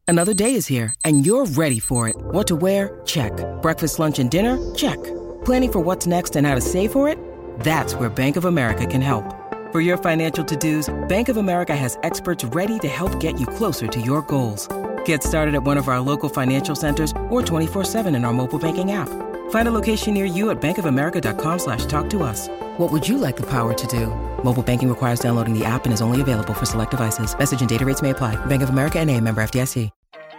Another day is here, and you're ready for it. What to wear? Check. Breakfast, lunch, and dinner? Check. Planning for what's next and how to save for it? That's where Bank of America can help. For your financial to-dos, Bank of America has experts ready to help get you closer to your goals. Get started at one of our local financial centers or 24/7 in our mobile banking app. Find a location near you at bankofamerica.com/talktous. What would you like the power to do? Mobile banking requires downloading the app and is only available for select devices. Message and data rates may apply. Bank of America N.A., member FDIC.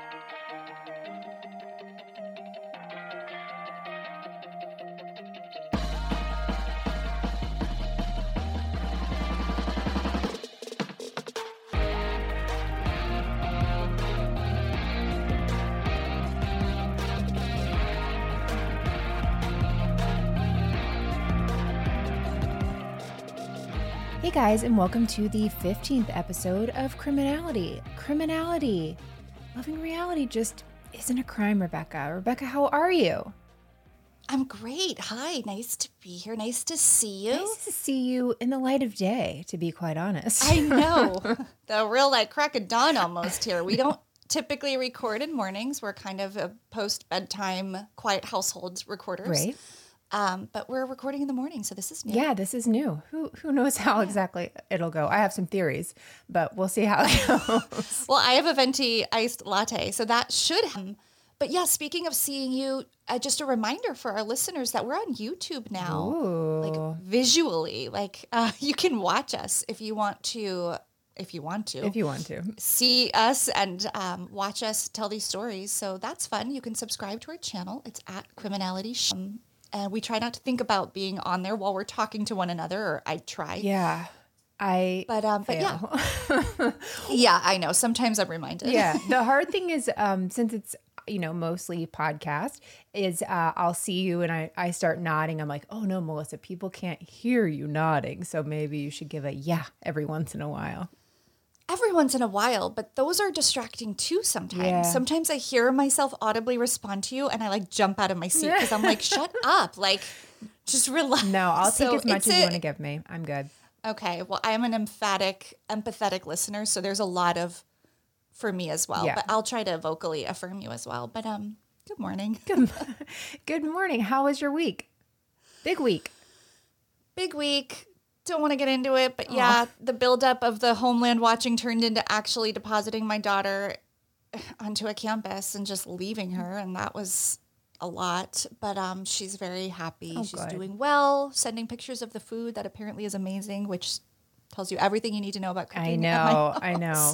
Hey guys, and welcome to the 15th episode of Criminality. Criminality. Loving reality just isn't a crime, Rebecca. Rebecca, how are you? I'm great. Hi, nice to be here. Nice to see you. Nice to see you in the light of day, to be quite honest. I know. The real crack of dawn almost here. We don't typically record in mornings. We're kind of a post-bedtime quiet household recorders. Right. But we're recording in the morning, so this is new. Yeah, this is new. Who knows how exactly it'll go? I have some theories, but we'll see how it goes. Well, I have a venti iced latte, so that should But yeah, speaking of seeing you, just a reminder for our listeners that we're on YouTube now. Ooh. Like visually. You can watch us if you want to. If you want to see us and watch us tell these stories. So that's fun. You can subscribe to our channel. It's at Criminality. And we try not to think about being on there while we're talking to one another, or I try. Yeah. But yeah. Yeah, I know. Sometimes I'm reminded. Yeah. The hard thing is, since it's, mostly podcast, is I'll see you and I start nodding. I'm like, oh no, Melissa, people can't hear you nodding. So maybe you should give a yeah every once in a while. Every once in a while, but those are distracting too sometimes. Yeah. Sometimes I hear myself audibly respond to you and I jump out of my seat because I'm like, shut up. Just relax. No, I'll take as much as you want to give me. I'm good. Okay. Well, I am an empathetic listener, so there's a lot for me as well. Yeah. But I'll try to vocally affirm you as well. But good morning. Good morning. How was your week? Big week. Don't want to get into it, but yeah, the buildup of the homeland watching turned into actually depositing my daughter onto a campus and just leaving her, and that was a lot. But she's very happy. She's good. Doing well, sending pictures of the food that apparently is amazing, which tells you everything you need to know about cooking. I know.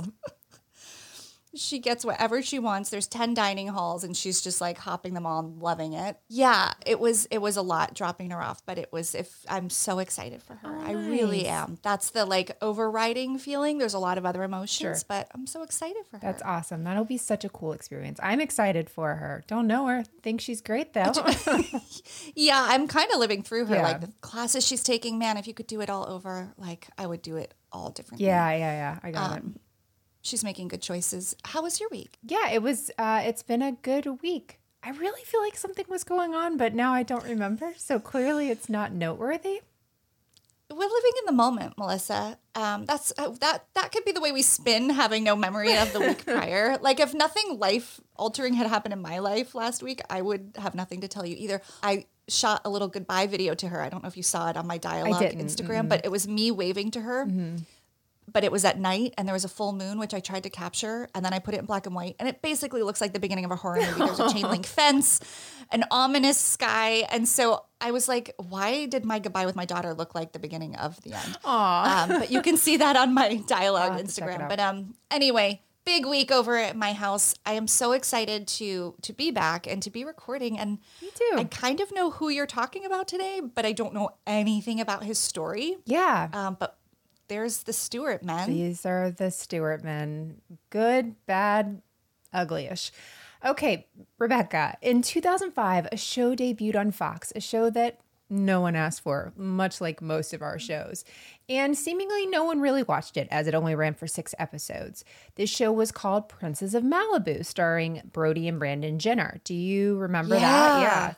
She gets whatever she wants. There's 10 dining halls and she's just hopping them all and loving it. Yeah, it was a lot dropping her off, but I'm so excited for her. Oh, I really am. That's the overriding feeling. There's a lot of other emotions, Sure. but I'm so excited for her. That's awesome. That'll be such a cool experience. I'm excited for her. Don't know her. Think she's great though. Yeah, I'm kind of living through her. Yeah. The classes she's taking, man, if you could do it all over, I would do it all differently. Yeah. I got it. She's making good choices. How was your week? Yeah, it was. It's been a good week. I really feel like something was going on, but now I don't remember. So clearly, it's not noteworthy. We're living in the moment, Melissa. That could be the way we spin having no memory of the week prior. If nothing life-altering had happened in my life last week, I would have nothing to tell you either. I shot a little goodbye video to her. I don't know if you saw it on my Dialogue Instagram, but it was me waving to her. Mm-hmm. But it was at night and there was a full moon, which I tried to capture. And then I put it in black and white. And it basically looks like the beginning of a horror movie. There's a chain link fence, an ominous sky. And so I was like, why did my goodbye with my daughter look like the beginning of the end? But you can see that on my Dialogue Instagram. But anyway, big week over at my house. I am so excited to be back and to be recording. And me too. I kind of know who you're talking about today, but I don't know anything about his story. Yeah. But there's the Stewart men. These are the Stewart men. Good, bad, uglyish. Okay, Rebecca, in 2005, a show debuted on Fox, a show that no one asked for, much like most of our shows. And seemingly no one really watched it, as it only ran for 6 episodes. This show was called Princes of Malibu, starring Brody and Brandon Jenner. Do you remember that? Yeah.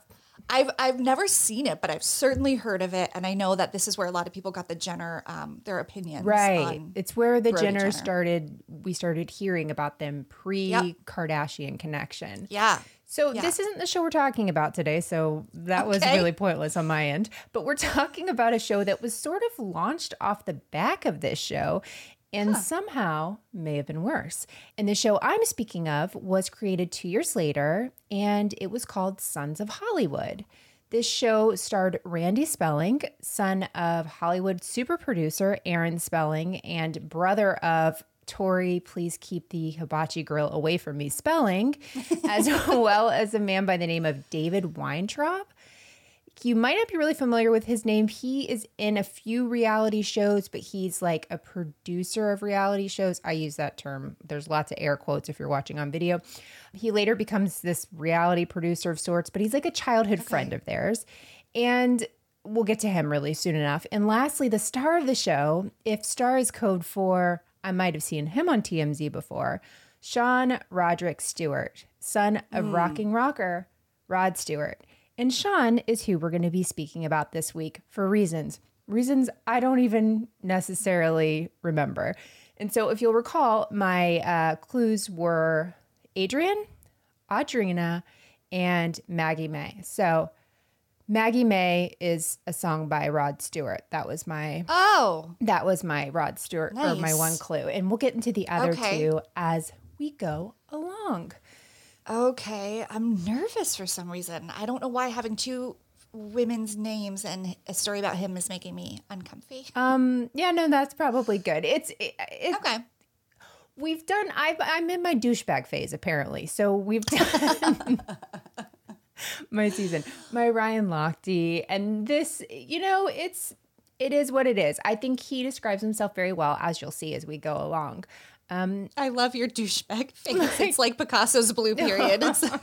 I've never seen it, but I've certainly heard of it, and I know that this is where a lot of people got the Jenner their opinions. Right. It's where the Brody Jenners Jenner. started. We started hearing about them pre-Kardashian connection. Yeah. So this isn't the show we're talking about today, so that was really pointless on my end. But we're talking about a show that was sort of launched off the back of this show and somehow may have been worse. And the show I'm speaking of was created 2 years later, and it was called Sons of Hollywood. This show starred Randy Spelling, son of Hollywood super producer Aaron Spelling and brother of Tori, please keep the hibachi grill away from me Spelling, as well as a man by the name of David Weintraub. You might not be really familiar with his name. He is in a few reality shows, but he's like a producer of reality shows. I use that term. There's lots of air quotes if you're watching on video. He later becomes this reality producer of sorts, but he's like a childhood friend of theirs. And we'll get to him really soon enough. And lastly, the star of the show, if star is code for, I might have seen him on TMZ before, Sean Roderick Stewart, son of rocking rocker Rod Stewart. And Sean is who we're going to be speaking about this week for reasons I don't even necessarily remember. And so if you'll recall, my clues were Adrian, Audrina, and Maggie May. So Maggie May is a song by Rod Stewart. That was my Rod Stewart or my one clue. And we'll get into the other two as we go along. Okay, I'm nervous for some reason. I don't know why having two women's names and a story about him is making me uncomfy. Yeah, no, that's probably good. It's okay. We've done. I'm in my douchebag phase apparently. So we've done my season, my Ryan Lochte, and this. You know, it is what it is. I think he describes himself very well, as you'll see as we go along. I love your douchebag face. It's like Picasso's blue period.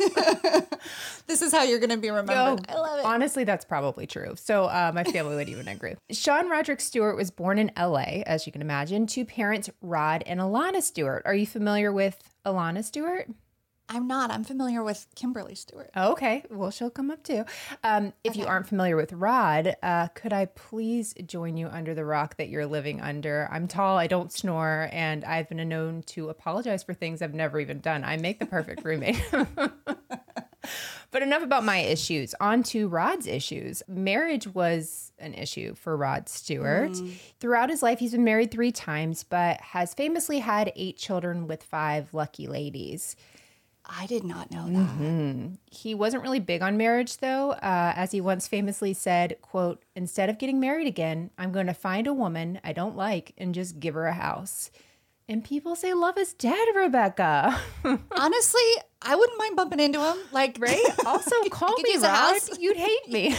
This is how you're going to be remembered. I love it. Honestly, that's probably true. So my family would even agree. Sean Roderick Stewart was born in LA, as you can imagine, to parents Rod and Alana Stewart. Are you familiar with Alana Stewart? I'm not. I'm familiar with Kimberly Stewart. Oh, okay. Well, she'll come up too. If you aren't familiar with Rod, could I please join you under the rock that you're living under? I'm tall, I don't snore, and I've been known to apologize for things I've never even done. I make the perfect roommate. But enough about my issues. On to Rod's issues. Marriage was an issue for Rod Stewart. Throughout his life, he's been married 3 times, but has famously had 8 children with 5 lucky ladies. I did not know that. He wasn't really big on marriage, though, as he once famously said, quote, "Instead of getting married again, I'm going to find a woman I don't like and just give her a house." And people say love is dead, Rebecca. Honestly, I wouldn't mind bumping into him. Like, right? Also, call me, use a Rod. house. You'd hate me.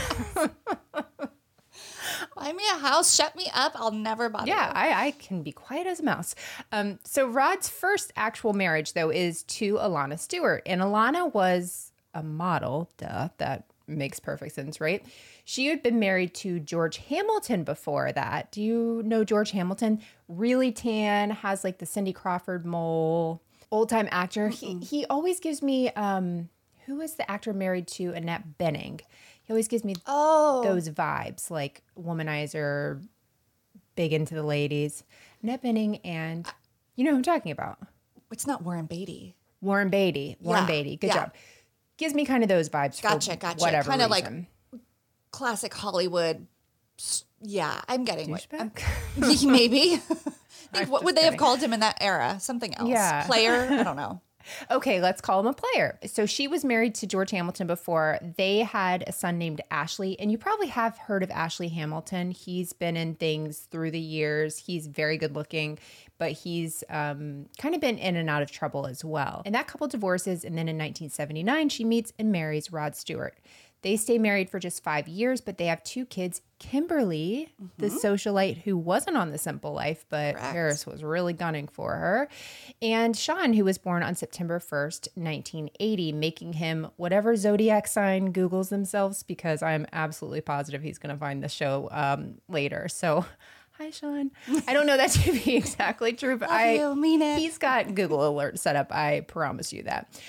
Buy me a house, shut me up. I'll never bother you. I can be quiet as a mouse. So Rod's first actual marriage, though, is to Alana Stewart. And Alana was a model. Duh, that makes perfect sense, right? She had been married to George Hamilton before that. Do you know George Hamilton? Really tan, has like the Cindy Crawford mole, old-time actor. He always gives me, who is the actor married to Annette Bening? He always gives me those vibes, like womanizer, big into the ladies. Annette Bening and, you know who I'm talking about. It's not Warren Beatty. Warren Beatty. Good job. Gives me kind of those vibes Gotcha. whatever Kind of reason. like classic Hollywood. Yeah, I'm getting Douchebag? Maybe. What would they have called him in that era? Something else. Yeah. Player? I don't know. Okay, let's call him a player. So she was married to George Hamilton before. They had a son named Ashley, and you probably have heard of Ashley Hamilton. He's been in things through the years. He's very good looking, but he's kind of been in and out of trouble as well. And that couple divorces, and then in 1979, she meets and marries Rod Stewart. They stay married for just 5 years, but they have 2 kids. Kimberly, the socialite who wasn't on The Simple Life, but Harris was really gunning for her. And Sean, who was born on September 1st, 1980, making him whatever zodiac sign Googles themselves, because I'm absolutely positive he's going to find the show later. So hi, Sean. I don't know that to be exactly true, but Love you, mean it. He's got Google Alert set up. I promise you that.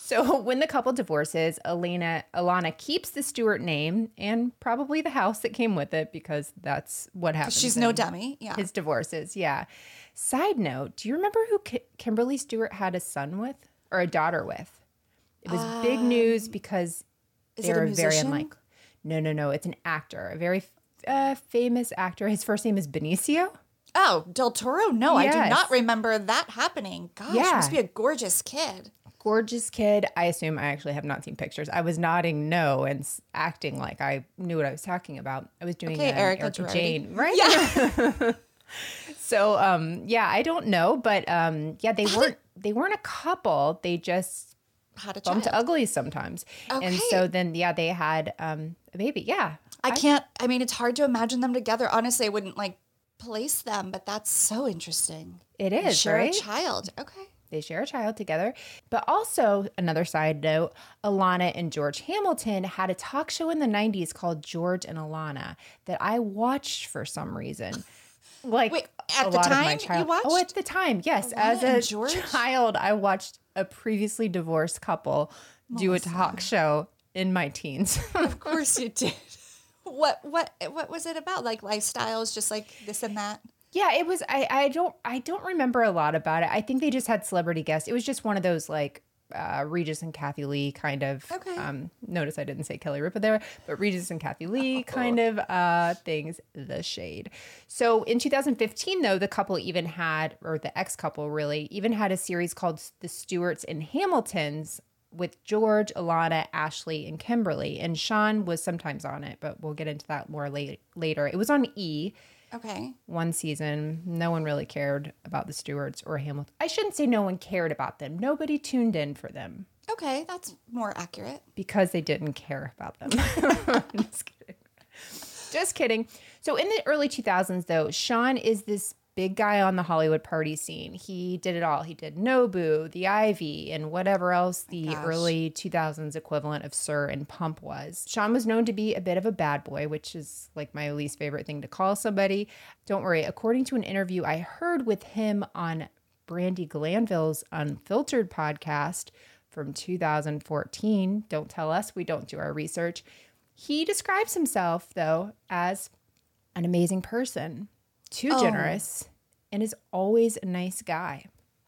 So when the couple divorces, Alana keeps the Stewart name and probably the house that came with it because that's what happens. She's no dummy. Yeah. His divorces. Yeah. Side note, do you remember who Kimberly Stewart had a son with or a daughter with? It was big news because they were very unlike. No. It's an actor, a very famous actor. His first name is Benicio. Oh, Del Toro? No, Yes. I do not remember that happening. Gosh, Yeah. he must be a gorgeous kid. Gorgeous kid. I assume I actually have not seen pictures. I was nodding no and acting like I knew what I was talking about. I was doing Erica Jane, right? Yeah. So, I don't know, but they weren't a couple. They just Had a bumped child. uglies sometimes. And Okay. so then, they had a baby. Yeah. I mean, it's hard to imagine them together. Honestly, I wouldn't like place them, but that's so interesting. It They is, share right? a child. Okay. They share a child together. But also, another side note, Alana and George Hamilton had a talk show in the 90s called George and Alana that I watched for some reason. Like Wait, at a the lot of my time you child- watched? Oh, at the time, yes. Alana As and a George? child, I watched a previously divorced couple do a talk show in my teens. Of course you did. What was it about? Like lifestyles, just like this and that? Yeah, it was. I don't remember a lot about it. I think they just had celebrity guests. It was just one of those like Regis and Kathy Lee kind of. Okay. Notice I didn't say Kelly Ripa there, but Regis and Kathy Lee kind of things. The shade. So in 2015, though, the couple even had, or the ex-couple really, even had a series called The Stewarts and Hamiltons with George, Alana, Ashley, and Kimberly. And Sean was sometimes on it, but we'll get into that more later. It was on E! Okay. One season. No one really cared about the Stewarts or Hamilton. I shouldn't say no one cared about them. Nobody tuned in for them Okay, that's more accurate. because they didn't care about them. Just kidding. Just kidding. So in the early 2000s, though, Sean is this big guy on the Hollywood party scene. He did it all. He did Nobu, The Ivy, and whatever else the early 2000s equivalent of Sir and Pump was. Sean was known to be a bit of a bad boy, which is like my least favorite thing to call somebody. Don't worry. According to an interview I heard with him on Brandi Glanville's Unfiltered podcast from 2014, don't tell us, we don't do our research. He describes himself, though, as an amazing person, too generous, and is always a nice guy.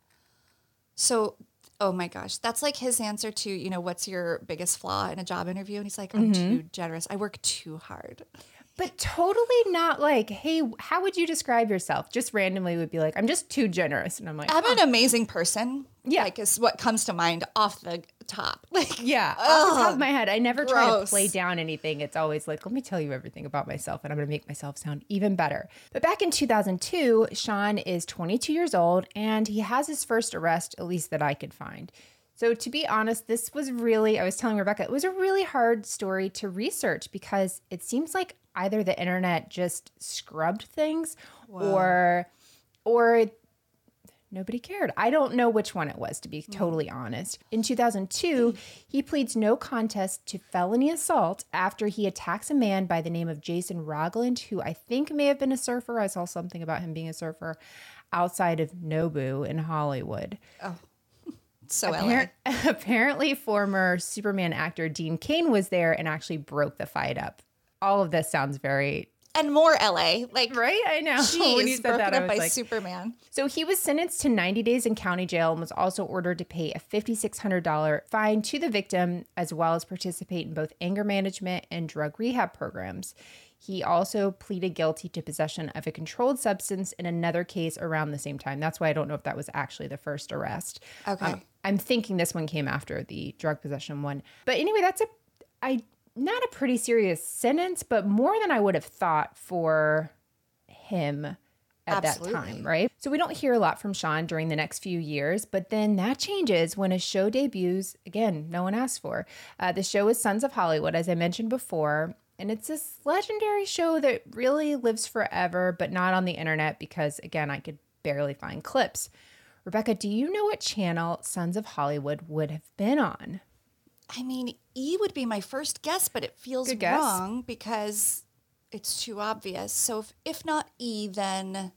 So, oh my gosh, that's like his answer to, what's your biggest flaw in a job interview? And he's like, I'm too generous. I work too hard. But totally not like, hey, how would you describe yourself? Just randomly would be like, I'm just too generous. And I'm like, I'm an amazing person. Yeah. Like is what comes to mind off the top. Like, yeah, off the top of my head, I never try to gross. play down anything. It's always like, let me tell you everything about myself and I'm going to make myself sound even better. But back in 2002, Sean is 22 years old and he has his first arrest, at least that I could find. So to be honest, this was really, I was telling Rebecca, it was a really hard story to research because it seems like either the internet just scrubbed things or nobody cared. I don't know which one it was, to be totally honest. In 2002, he pleads no contest to felony assault after he attacks a man by the name of Jason Rogland, who I think may have been a surfer. I saw something about him being a surfer outside of Nobu in Hollywood. so LA. Apparently, former Superman actor Dean Cain was there and actually broke the fight up. All of this sounds very... And more LA. Like, Right? I know. Jeez, When you said broken that, I up was by like... Superman. So he was sentenced to 90 days in county jail and was also ordered to pay a $5,600 fine to the victim, as well as participate in both anger management and drug rehab programs. He also pleaded guilty to possession of a controlled substance in another case around the same time. That's why I don't know if that was actually the first arrest. Okay. I'm thinking this one came after the drug possession one. But anyway, not a pretty serious sentence, but more than I would have thought for him at Absolutely. that time, right? So we don't hear a lot from Sean during the next few years, but then that changes when a show debuts. Again, no one asked for. The show is Sons of Hollywood, as I mentioned before, and it's this legendary show that really lives forever, but not on the internet because, again, I could barely find clips. Rebecca, do you know what channel Sons of Hollywood would have been on? I mean, E would be my first guess, but it feels Good guess. wrong because it's too obvious. So if not E, then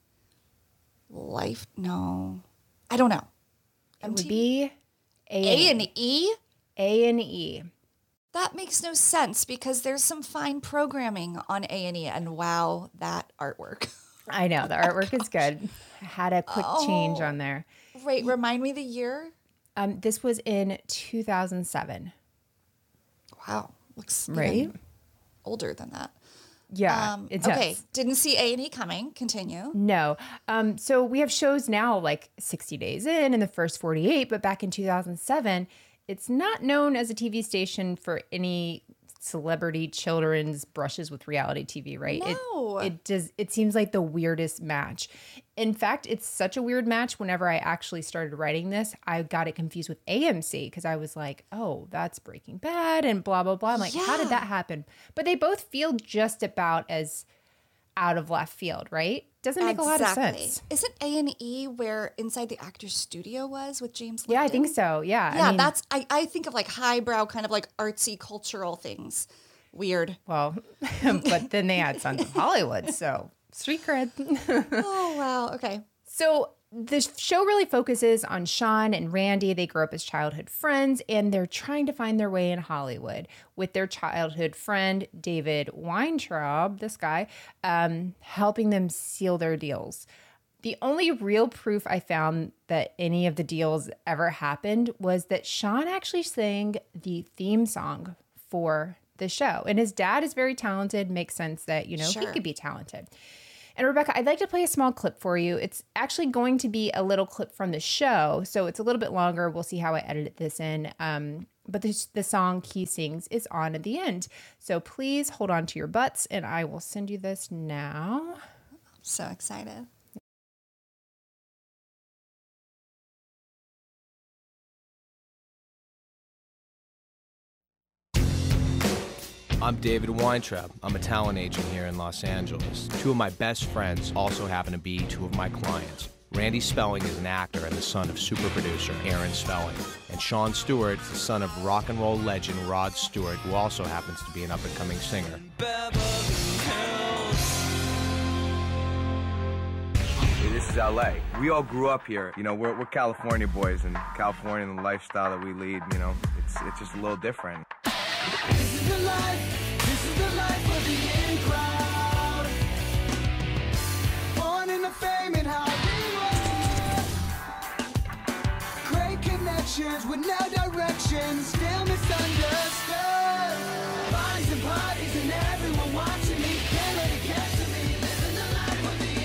Life? No. I don't know. It would be A and E? A&E. That makes no sense because there's some fine programming on A&E, and wow, that artwork. I know, the artwork is good. I had a quick change on there. Wait, remind me the year? This was in 2007. Wow, looks Right? even older than that. Yeah, it does. Okay, didn't see A&E coming. Continue. No. So we have shows now like 60 Days In and the first 48, but back in 2007, it's not known as a TV station for any celebrity children's brushes with reality TV, right? No. It seems like the weirdest match. In fact, it's such a weird match. Whenever I actually started writing this, I got it confused with AMC because I was like, oh, that's Breaking Bad and blah, blah, blah. I'm like, how did that happen? But they both feel just about as out of left field, right? Doesn't make a lot of sense. Isn't A&E where Inside the Actors Studio was with James Lipton? Yeah, I think so. Yeah. Yeah, I mean, I think of like highbrow, kind of like artsy cultural things. Weird. well, but then they had Sons of Hollywood, so street cred. Oh, wow. Okay. So the show really focuses on Sean and Randy. They grew up as childhood friends, and they're trying to find their way in Hollywood with their childhood friend, David Weintraub, this guy, helping them seal their deals. The only real proof I found that any of the deals ever happened was that Sean actually sang the theme song for the show. And his dad is very talented. Makes sense that, he could be talented. And Rebecca, I'd like to play a small clip for you. It's actually going to be a little clip from the show, so it's a little bit longer. We'll see how I edit this in. But the song he sings is on at the end. So please hold on to your butts, and I will send you this now. So excited. I'm David Weintraub. I'm a talent agent here in Los Angeles. Two of my best friends also happen to be two of my clients. Randy Spelling is an actor and the son of super producer Aaron Spelling. And Sean Stewart is the son of rock and roll legend Rod Stewart, who also happens to be an up-and-coming singer. This is LA. We all grew up here. We're California boys, and California and the lifestyle that we lead, it's just a little different. This is the life of the in crowd. Born in the fame in Hollywood. Great connections with no direction, still misunderstood. Bodies and parties and everyone watching me. Can't let it get to me. Living the life of the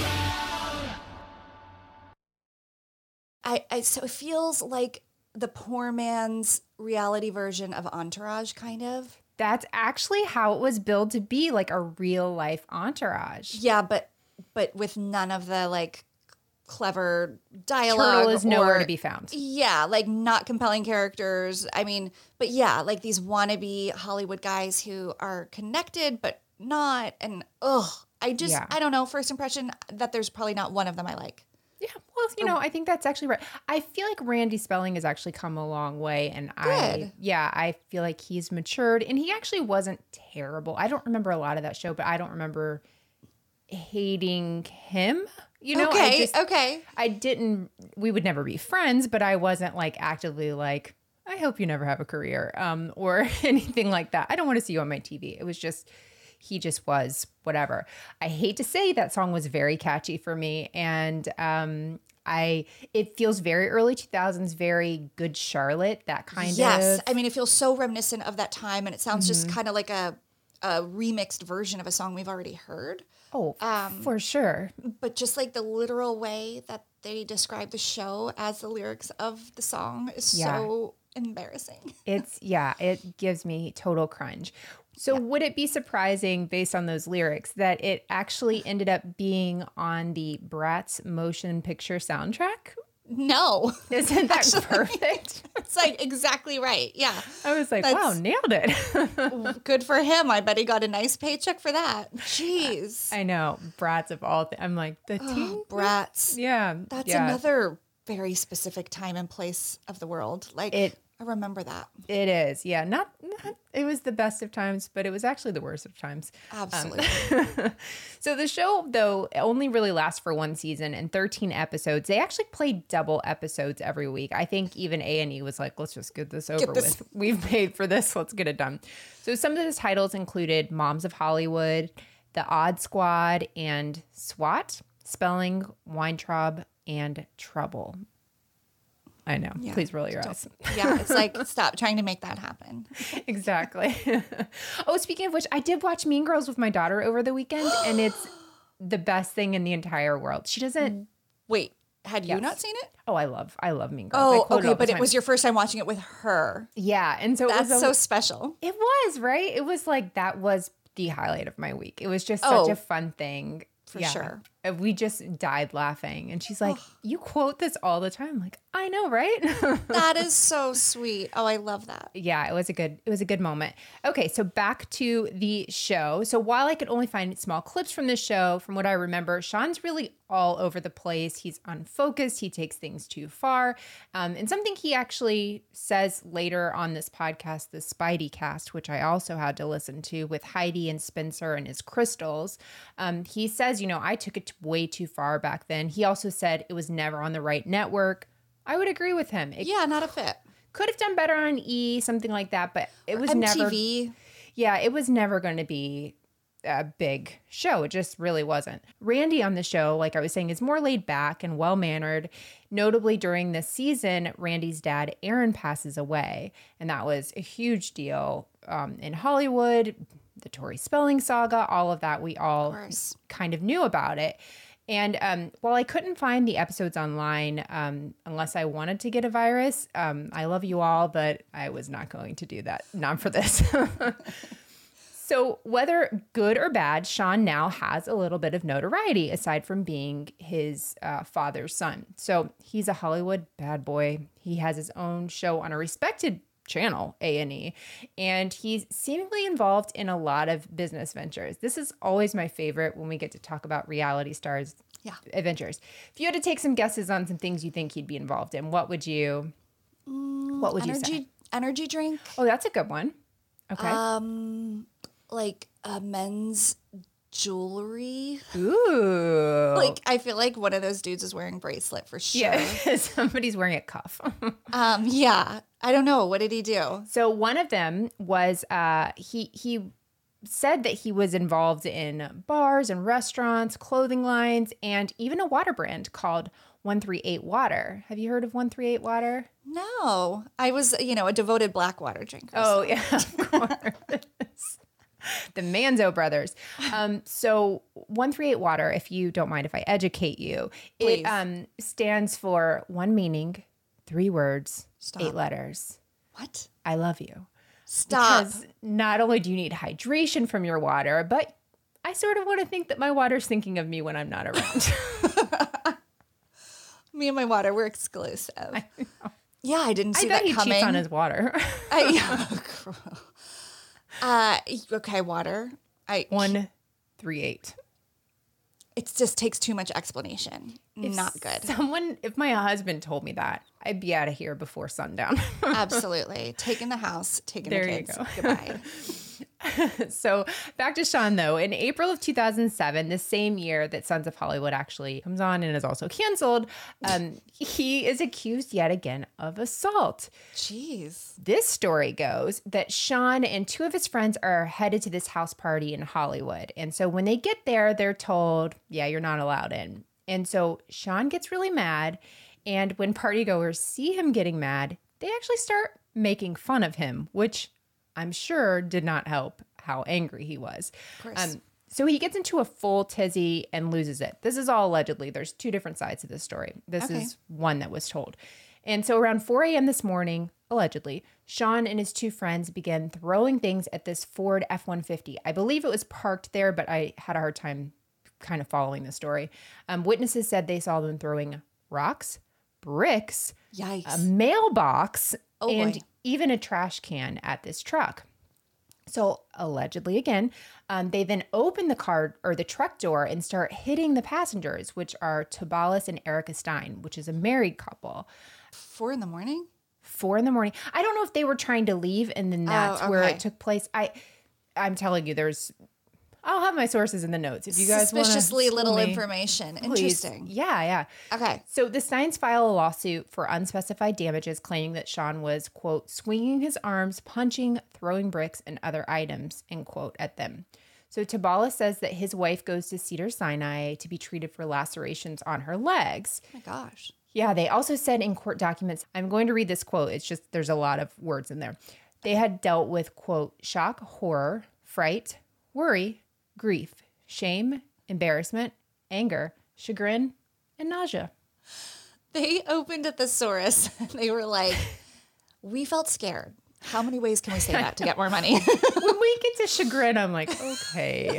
in crowd. So it feels like the poor man's reality version of Entourage, kind of. That's actually how it was billed to be, like a real life Entourage. Yeah, but with none of the like clever dialogue. Turtle is nowhere to be found. Yeah, like not compelling characters. I mean, but yeah, like these wannabe Hollywood guys who are connected but not. And I don't know. First impression that there's probably not one of them I like. Yeah, well, I think that's actually right. I feel like Randy Spelling has actually come a long way, and I feel like he's matured, and he actually wasn't terrible. I don't remember a lot of that show, but I don't remember hating him. Okay. I didn't. We would never be friends, but I wasn't like actively like, I hope you never have a career, or anything like that. I don't want to see you on my TV. It was just. He just was whatever. I hate to say that song was very catchy for me. And it feels very early 2000s, very Good Charlotte, that kind of. Yes. I mean, it feels so reminiscent of that time. And it sounds just kind of like a remixed version of a song we've already heard. Oh, for sure. But just like the literal way that they describe the show as the lyrics of the song is so embarrassing. It gives me total cringe. So would it be surprising, based on those lyrics, that it actually ended up being on the Bratz motion picture soundtrack? No. Isn't that perfect? It's like exactly right. Yeah. I was like, wow, nailed it. Good for him. I bet he got a nice paycheck for that. Jeez. I know. Bratz of all things. I'm like, the team? Bratz. Yeah. That's another very specific time and place of the world. Like, I remember that. It is. Yeah. Not it was the best of times, but it was actually the worst of times. Absolutely. So the show, though, only really lasts for one season and 13 episodes. They actually play double episodes every week. I think even A&E was like, let's just get this over with. We've paid for this. Let's get it done. So some of the titles included Moms of Hollywood, The Odd Squad, and SWAT, Spelling, Weintraub, and Trouble. I know. Yeah. Please roll your eyes. Yeah, it's like, stop trying to make that happen. Exactly. Oh, speaking of which, I did watch Mean Girls with my daughter over the weekend, and it's the best thing in the entire world. She doesn't. Wait, had you Yes. not seen it? Oh, I love Mean Girls. I Oh, quote okay, all the but it time. was your first time watching it with her. Yeah, and so That's it was so special. It was, right? It was like that was the highlight of my week. It was just such a fun thing. For sure. We just died laughing, and she's like, "You quote this all the time." I'm like, I know, right? That is so sweet. Oh, I love that. Yeah, it was a good moment. Okay, so back to the show. So while I could only find small clips from the show, from what I remember, Sean's really all over the place. He's unfocused. He takes things too far. And something he actually says later on this podcast, the Spidey cast, which I also had to listen to with Heidi and Spencer and his crystals. He says, I took it way too far back then. He also said it was never on the right network. I would agree with him. It Yeah, not a fit. could have done better on E, something like that, but it was never. MTV. Yeah, it was never going to be a big show. It just really wasn't. Randy on the show, like I was saying, is more laid back and well-mannered. Notably, during this season, Randy's dad, Aaron, passes away, and that was a huge deal in Hollywood. The Tori Spelling saga, all of that, we all kind of knew about it. And while I couldn't find the episodes online, unless I wanted to get a virus, I love you all, but I was not going to do that. Not for this. So whether good or bad, Sean now has a little bit of notoriety aside from being his father's son. So he's a Hollywood bad boy. He has his own show on a respected channel, A&E, and he's seemingly involved in a lot of business ventures. This is always my favorite when we get to talk about reality stars adventures. If you had to take some guesses on some things you think he'd be involved in, what would you say? Energy drink. Oh, that's a good one. Okay. Like men's jewelry. Ooh. Like, I feel like one of those dudes is wearing a bracelet for sure. Yeah, somebody's wearing a cuff. Yeah. I don't know. What did he do? So one of them was he said that he was involved in bars and restaurants, clothing lines, and even a water brand called 138 Water. Have you heard of 138 Water? No. I was, a devoted Blackwater drinker. Oh, yeah, of course. The Manzo brothers. So 138 Water, if you don't mind if I educate you, Please. It stands for one meaning, 3 words, Stop. 8 letters. What? I love you. Stop. Because not only do you need hydration from your water, but I sort of want to think that my water's thinking of me when I'm not around. Me and my water, we're exclusive. Yeah, I didn't see I bet that he coming. cheats on his water. Okay, water. 138. It just takes too much explanation. Not good. If my husband told me that, I'd be out of here before sundown. Absolutely. Taking the house, taking There the you kids. go. Goodbye. So back to Sean, though. In April of 2007, the same year that Sons of Hollywood actually comes on and is also canceled, he is accused yet again of assault. Jeez. This story goes that Sean and 2 of his friends are headed to this house party in Hollywood. And so when they get there, they're told, yeah, you're not allowed in. And so Sean gets really mad. And when partygoers see him getting mad, they actually start making fun of him, which I'm sure did not help how angry he was. Of course. So he gets into a full tizzy and loses it. This is all allegedly. There's 2 different sides to this story. This is one that was told. And so around 4 a.m. this morning, allegedly, Sean and his 2 friends began throwing things at this Ford F-150. I believe it was parked there, but I had a hard time kind of following the story. Witnesses said they saw them throwing rocks, bricks, Yikes. a mailbox, Oh, and boy. even a trash can at this truck. So allegedly, again, they then open the car or the truck door and start hitting the passengers, which are Tobias and Erica Stein, which is a married couple. 4 a.m? 4 a.m. I don't know if they were trying to leave and then that's where it took place. I'm telling you, I'll have my sources in the notes if you guys want to. Suspiciously little information. Please. Interesting. Yeah. Okay. So the Steins file a lawsuit for unspecified damages, claiming that Sean was, quote, swinging his arms, punching, throwing bricks and other items, end quote, at them. So Tobias says that his wife goes to Cedars-Sinai to be treated for lacerations on her legs. Oh my gosh. Yeah, they also said in court documents, I'm going to read this quote. It's just, there's a lot of words in there. They had dealt with, quote, shock, horror, fright, worry, grief, shame, embarrassment, anger, chagrin, and nausea. They opened a thesaurus and they were like, we felt scared. How many ways can we say that to get more money? When we get to chagrin, I'm like, okay,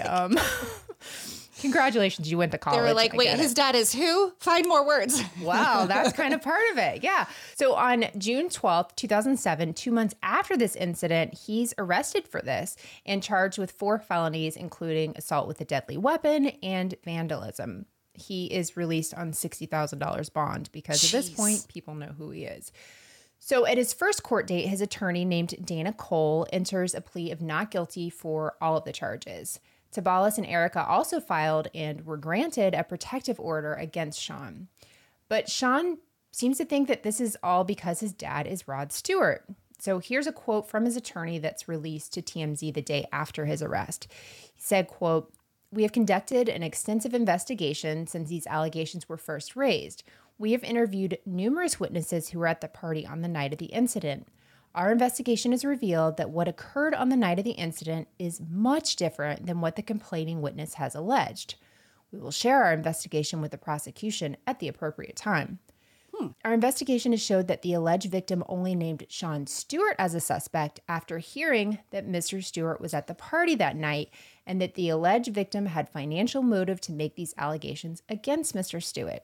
congratulations, you went to college. They were like, wait, his dad is who? Find more words. Wow, that's kind of part of it. Yeah. So on June 12th, 2007, 2 months after this incident, he's arrested for this and charged with 4 felonies, including assault with a deadly weapon and vandalism. He is released on $60,000 bond because at this point, people know who he is. So at his first court date, his attorney named Dana Cole enters a plea of not guilty for all of the charges. Tobias and Erica also filed and were granted a protective order against Sean. But Sean seems to think that this is all because his dad is Rod Stewart. So here's a quote from his attorney that's released to TMZ the day after his arrest. He said, quote, "We have conducted an extensive investigation since these allegations were first raised. We have interviewed numerous witnesses who were at the party on the night of the incident. Our investigation has revealed that what occurred on the night of the incident is much different than what the complaining witness has alleged. We will share our investigation with the prosecution at the appropriate time. Our investigation has showed that the alleged victim only named Sean Stewart as a suspect after hearing that Mr. Stewart was at the party that night and that the alleged victim had financial motive to make these allegations against Mr. Stewart.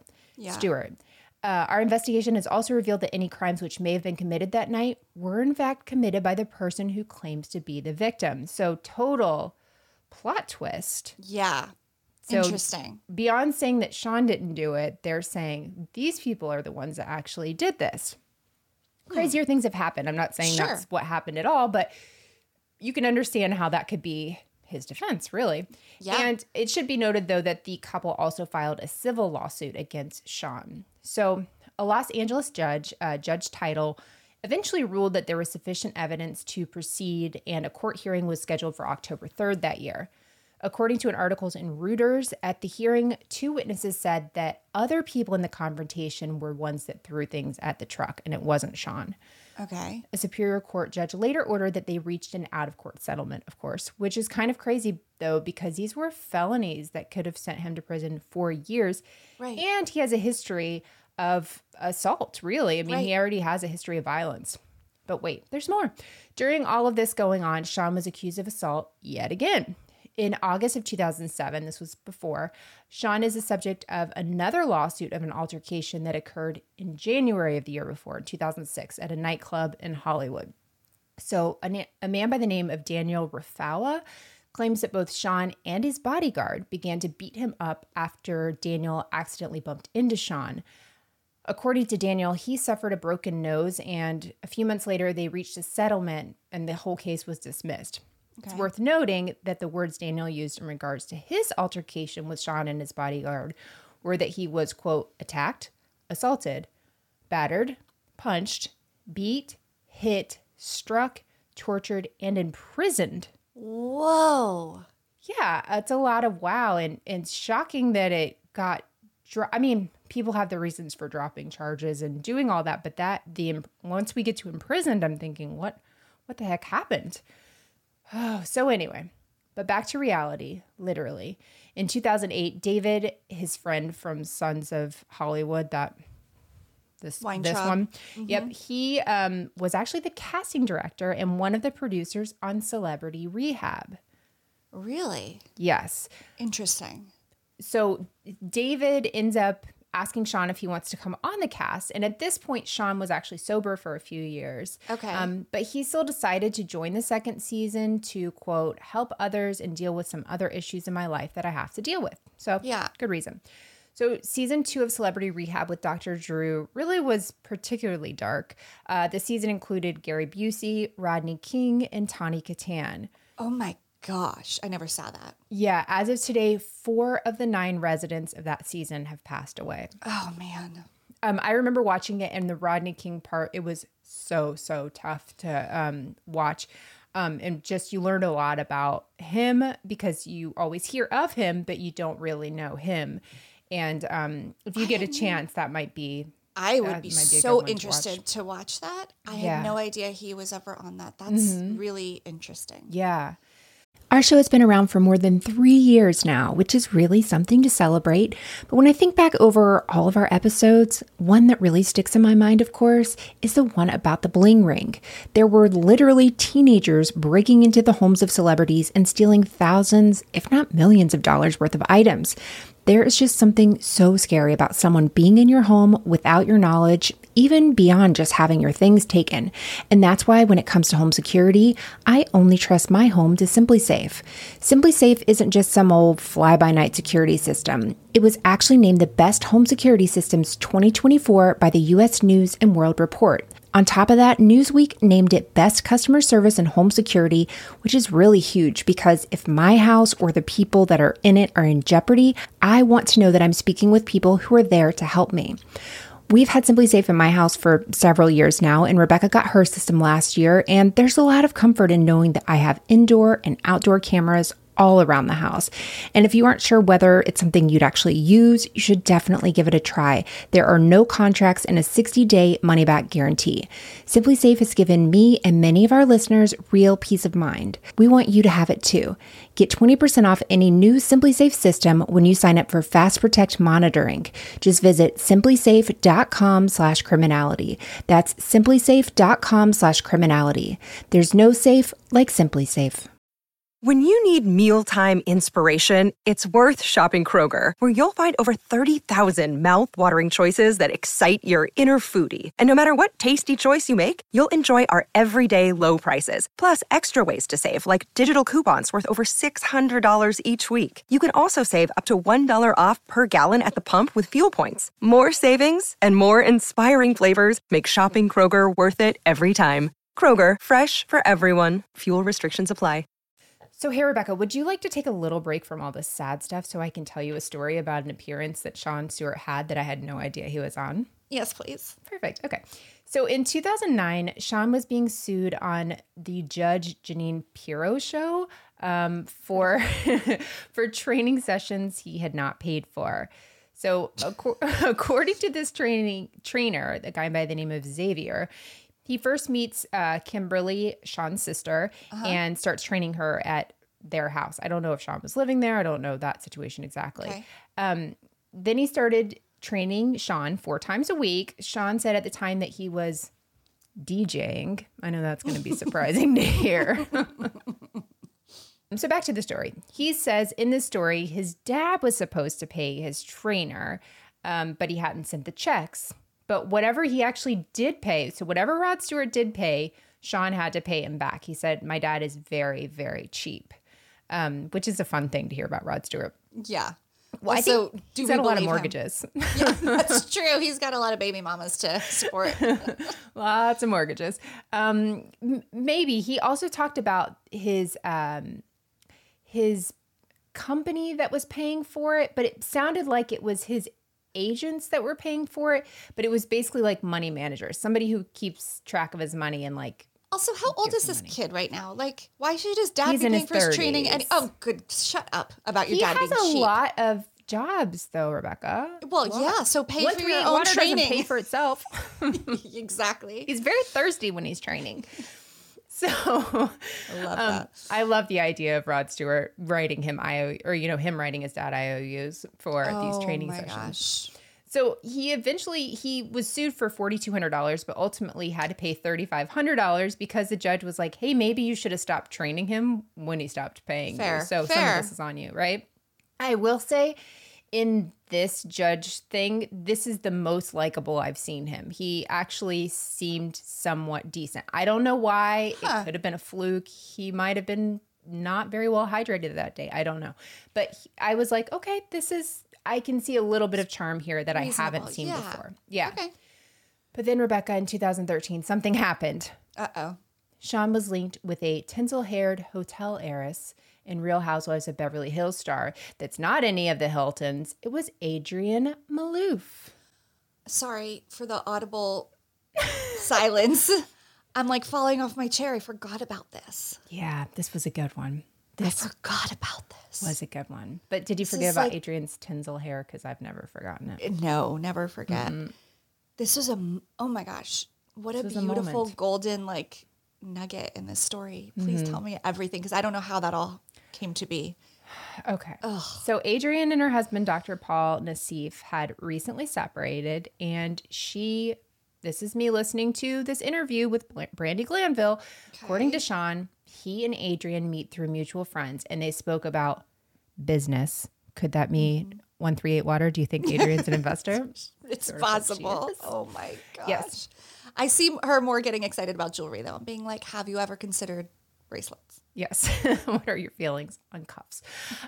Our investigation has also revealed that any crimes which may have been committed that night were in fact committed by the person who claims to be the victim." So total plot twist. Yeah. So interesting. Beyond saying that Sean didn't do it, they're saying these people are the ones that actually did this. Crazier things have happened. I'm not saying that's what happened at all, but you can understand how that could be his defense, really. Yeah. And it should be noted, though, that the couple also filed a civil lawsuit against Sean. So a Los Angeles judge, Judge Title, eventually ruled that there was sufficient evidence to proceed, and a court hearing was scheduled for October 3rd that year. According to an article in Reuters, at the hearing, 2 witnesses said that other people in the confrontation were ones that threw things at the truck, and it wasn't Sean. Okay. A Superior Court judge later ordered that they reached an out-of-court settlement, of course, which is kind of crazy, though, because these were felonies that could have sent him to prison for years. Right. And he has a history of assault, really. I mean, he already has a history of violence. But wait, there's more. During all of this going on, Sean was accused of assault yet again. In August of 2007, this was before, Sean is the subject of another lawsuit of an altercation that occurred in January of the year before, in 2006, at a nightclub in Hollywood. So a man by the name of Daniel Rafawa claims that both Sean and his bodyguard began to beat him up after Daniel accidentally bumped into Sean. According to Daniel, he suffered a broken nose, and a few months later, they reached a settlement, and the whole case was dismissed. It's worth noting that the words Daniel used in regards to his altercation with Sean and his bodyguard were that he was, quote, attacked, assaulted, battered, punched, beat, hit, struck, tortured, and imprisoned. Whoa. Yeah, it's a lot of wow. And shocking that it got, I mean, people have their reasons for dropping charges and doing all that, but once we get to imprisoned, I'm thinking, what the heck happened? Oh, so anyway, but back to reality, literally. In 2008, David, his friend from Sons of Hollywood, this one, yep, he was actually the casting director and one of the producers on Celebrity Rehab. Really? Yes. Interesting. So David ends up asking Sean if he wants to come on the cast. And at this point, Sean was actually sober for a few years. Okay. But he still decided to join the second season to, quote, help others and deal with some other issues in my life that I have to deal with. So Yeah. good reason. So season 2 of Celebrity Rehab with Dr. Drew really was particularly dark. The season included Gary Busey, Rodney King, and Tawny Kitaen. Oh my gosh. I never saw that. Yeah, as of today, 4 of the 9 residents of that season have passed away. Oh man. I remember watching it, and the Rodney King part, it was so tough to watch. And just you learned a lot about him because you always hear of him, but you don't really know him. And if you get a chance, that might be. I would be might be a good so one to interested watch. to watch that. I Yeah. had no idea he was ever on that. That's really interesting. Yeah. Our show has been around for more than 3 years now, which is really something to celebrate. But when I think back over all of our episodes, one that really sticks in my mind, of course, is the one about the bling ring. There were literally teenagers breaking into the homes of celebrities and stealing thousands, if not millions of dollars worth of items. There is just something so scary about someone being in your home without your knowledge, even beyond just having your things taken. And that's why when it comes to home security, I only trust my home to SimpliSafe. SimpliSafe isn't just some old fly-by-night security system. It was actually named the best home security systems 2024 by the U.S. News and World Report. On top of that, Newsweek named it Best Customer Service and Home Security, which is really huge because if my house or the people that are in it are in jeopardy, I want to know that I'm speaking with people who are there to help me. We've had SimpliSafe in my house for several years now, and Rebecca got her system last year, and there's a lot of comfort in knowing that I have indoor and outdoor cameras all around the house. And if you aren't sure whether it's something you'd actually use, you should definitely give it a try. There are no contracts and a 60-day money-back guarantee. SimpliSafe has given me and many of our listeners real peace of mind. We want you to have it too. Get 20% off any new SimpliSafe system when you sign up for Fast Protect monitoring. Just visit simplisafe.com/criminality. That's simplisafe.com/criminality. There's no safe like SimpliSafe. When you need mealtime inspiration, it's worth shopping Kroger, where you'll find over 30,000 mouth-watering choices that excite your inner foodie. And no matter what tasty choice you make, you'll enjoy our everyday low prices, plus extra ways to save, like digital coupons worth over $600 each week. You can also save up to $1 off per gallon at the pump with fuel points. More savings and more inspiring flavors make shopping Kroger worth it every time. Kroger, fresh for everyone. Fuel restrictions apply. So, hey, Rebecca, would you like to take a little break from all this sad stuff so I can tell you a story about an appearance that Sean Stewart had that I had no idea he was on? Yes, please. Perfect. Okay. So in 2009, Sean was being sued on the Judge Jeanine Pirro show for for training sessions he had not paid for. So according to this trainer, a guy by the name of Xavier, he first meets Kimberly, Sean's sister, and starts training her at their house. I don't know if Sean was living there. I don't know that situation exactly. Okay. Then he started training Sean 4 times a week. Sean said at the time that he was DJing. I know that's going to be surprising to hear. So back to the story. He says in this story, his dad was supposed to pay his trainer, but he hadn't sent the checks. But whatever he actually did pay, so whatever Rod Stewart did pay, Sean had to pay him back. He said, my dad is very, very cheap, which is a fun thing to hear about Rod Stewart. Yeah. Well, Also, I think do he's we got a lot of believe him? mortgages. Yeah, that's true. He's got a lot of baby mamas to support. Lots of mortgages. Maybe he also talked about his company that was paying for it, but it sounded like it was his agents that were paying for it, but it was basically like money managers, somebody who keeps track of his money and like. Also, how old is this kid right now? Like, why should his dad He's be in paying his for his 30s. training? And good, shut up about your He dad has being a cheap. lot of jobs though, Rebecca. Well, yeah. So pay for your own water training. doesn't pay for itself. Exactly. He's very thirsty when he's training. So I love that. I love the idea of Rod Stewart writing him him writing his dad IOUs for these training sessions. Gosh. So he was sued for $4,200, but ultimately had to pay $3,500 because the judge was like, hey, maybe you should have stopped training him when he stopped paying you. So some of this is on you, right? I will say in this judge thing, this is the most likable I've seen him. He actually seemed somewhat decent. I don't know why. It could have been a fluke. He might have been not very well hydrated that day. I don't know. But I was like, okay, I can see a little bit of charm here that Reasonable. I haven't seen before. Yeah. Okay. But then, Rebecca, in 2013, something happened. Uh-oh. Sean was linked with a tinsel-haired hotel heiress and Real Housewives of Beverly Hills star that's not any of the Hiltons. It was Adrienne Maloof. Sorry for the audible silence. I'm like falling off my chair. I forgot about this. Yeah, this was a good one. I forgot about this. Was a good one. But did you forget about Adrienne's tinsel hair? Because I've never forgotten it. No, never forget. This was oh my gosh. What a beautiful golden like nugget in this story. Please tell me everything because I don't know how that all came to be. Okay. Ugh. So Adrienne and her husband, Dr. Paul Nassif, had recently separated, and this is me listening to this interview with Brandi Glanville. Okay. According to Sean, he and Adrienne meet through mutual friends, and they spoke about business. Could that mean 138 Water? Do you think Adrienne's an investor? It's possible. Oh my gosh. Yes. I see her more getting excited about jewelry though, being like, have you ever considered bracelets? Yes. What are your feelings on cuffs?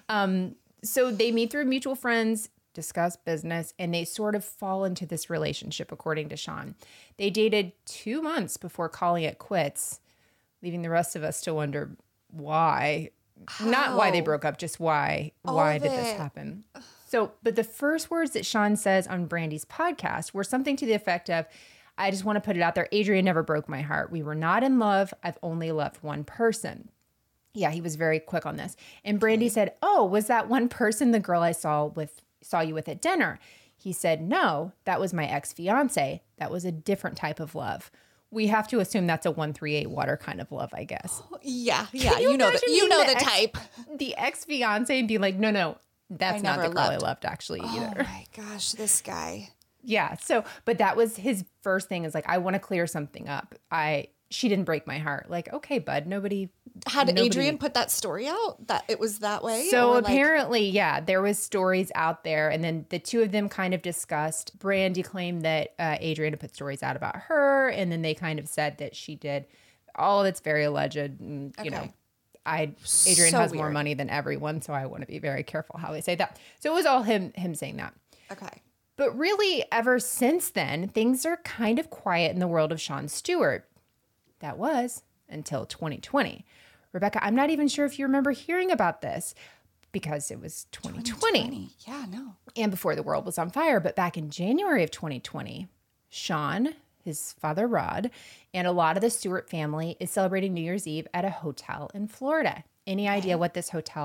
So they meet through mutual friends, discuss business, and they sort of fall into this relationship, according to Sean. They dated 2 months before calling it quits, leaving the rest of us to wonder why. How? Not why they broke up, just why. Why did this happen? So, but the first words that Sean says on Brandi's podcast were something to the effect of, I just want to put it out there. Adrienne never broke my heart. We were not in love. I've only loved one person. Yeah, he was very quick on this. And Brandi said, oh, was that one person the girl I saw you with at dinner? He said, no, that was my ex-fiance. That was a different type of love. We have to assume that's a 138 Water kind of love, I guess. Yeah. You know the type. The ex-fiance and be like, no, that's not the girl I loved actually either. Oh my gosh, this guy. Yeah. So, but that was his first thing is like, I want to clear something up. She didn't break my heart. Like, okay, bud, nobody. Had Adrienne put that story out that it was that way? So apparently, yeah, there was stories out there. And then the two of them kind of discussed. Brandi claimed that Adrienne had put stories out about her. And then they kind of said that she did. All of it's very alleged. And, you know, Adrienne has more money than everyone. So I want to be very careful how I say that. So it was all him saying that. Okay. But really, ever since then, things are kind of quiet in the world of Sean Stewart. That was until 2020. Rebecca, I'm not even sure if you remember hearing about this because it was 2020. Yeah, no. And before the world was on fire. But back in January of 2020, Sean, his father Rod, and a lot of the Stewart family is celebrating New Year's Eve at a hotel in Florida. Any idea what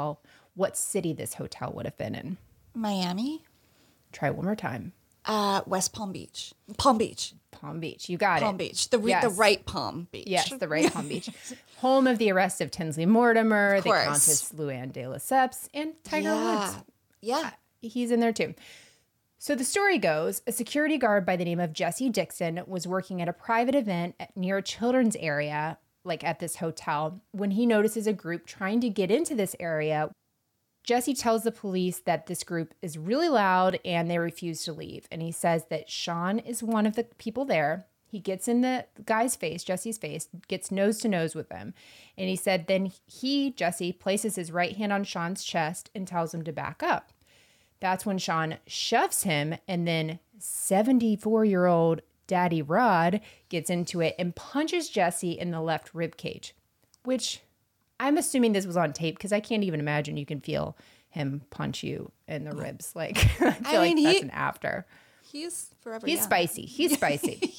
city this hotel would have been in? Miami? Try one more time. West Palm Beach. Palm Beach. Palm Beach. You got it. Palm Beach. The right Palm Beach. Yes, the right Palm Beach. Home of the arrest of Tinsley Mortimer, the Countess Luann de Lesseps, and Tiger Woods. Yeah. He's in there too. So the story goes, a security guard by the name of Jesse Dixon was working at a private event near a children's area, like at this hotel, when he notices a group trying to get into this area. Jesse tells the police that this group is really loud and they refuse to leave. And he says that Sean is one of the people there. He gets in the guy's face, Jesse's face, gets nose to nose with them. And he said then Jesse, places his right hand on Sean's chest and tells him to back up. That's when Sean shoves him, and then 74-year-old Daddy Rod gets into it and punches Jesse in the left rib cage, which I'm assuming this was on tape because I can't even imagine you can feel him punch you in the ribs. Like, I feel like that's an after. He's forever He's young. spicy. He's spicy.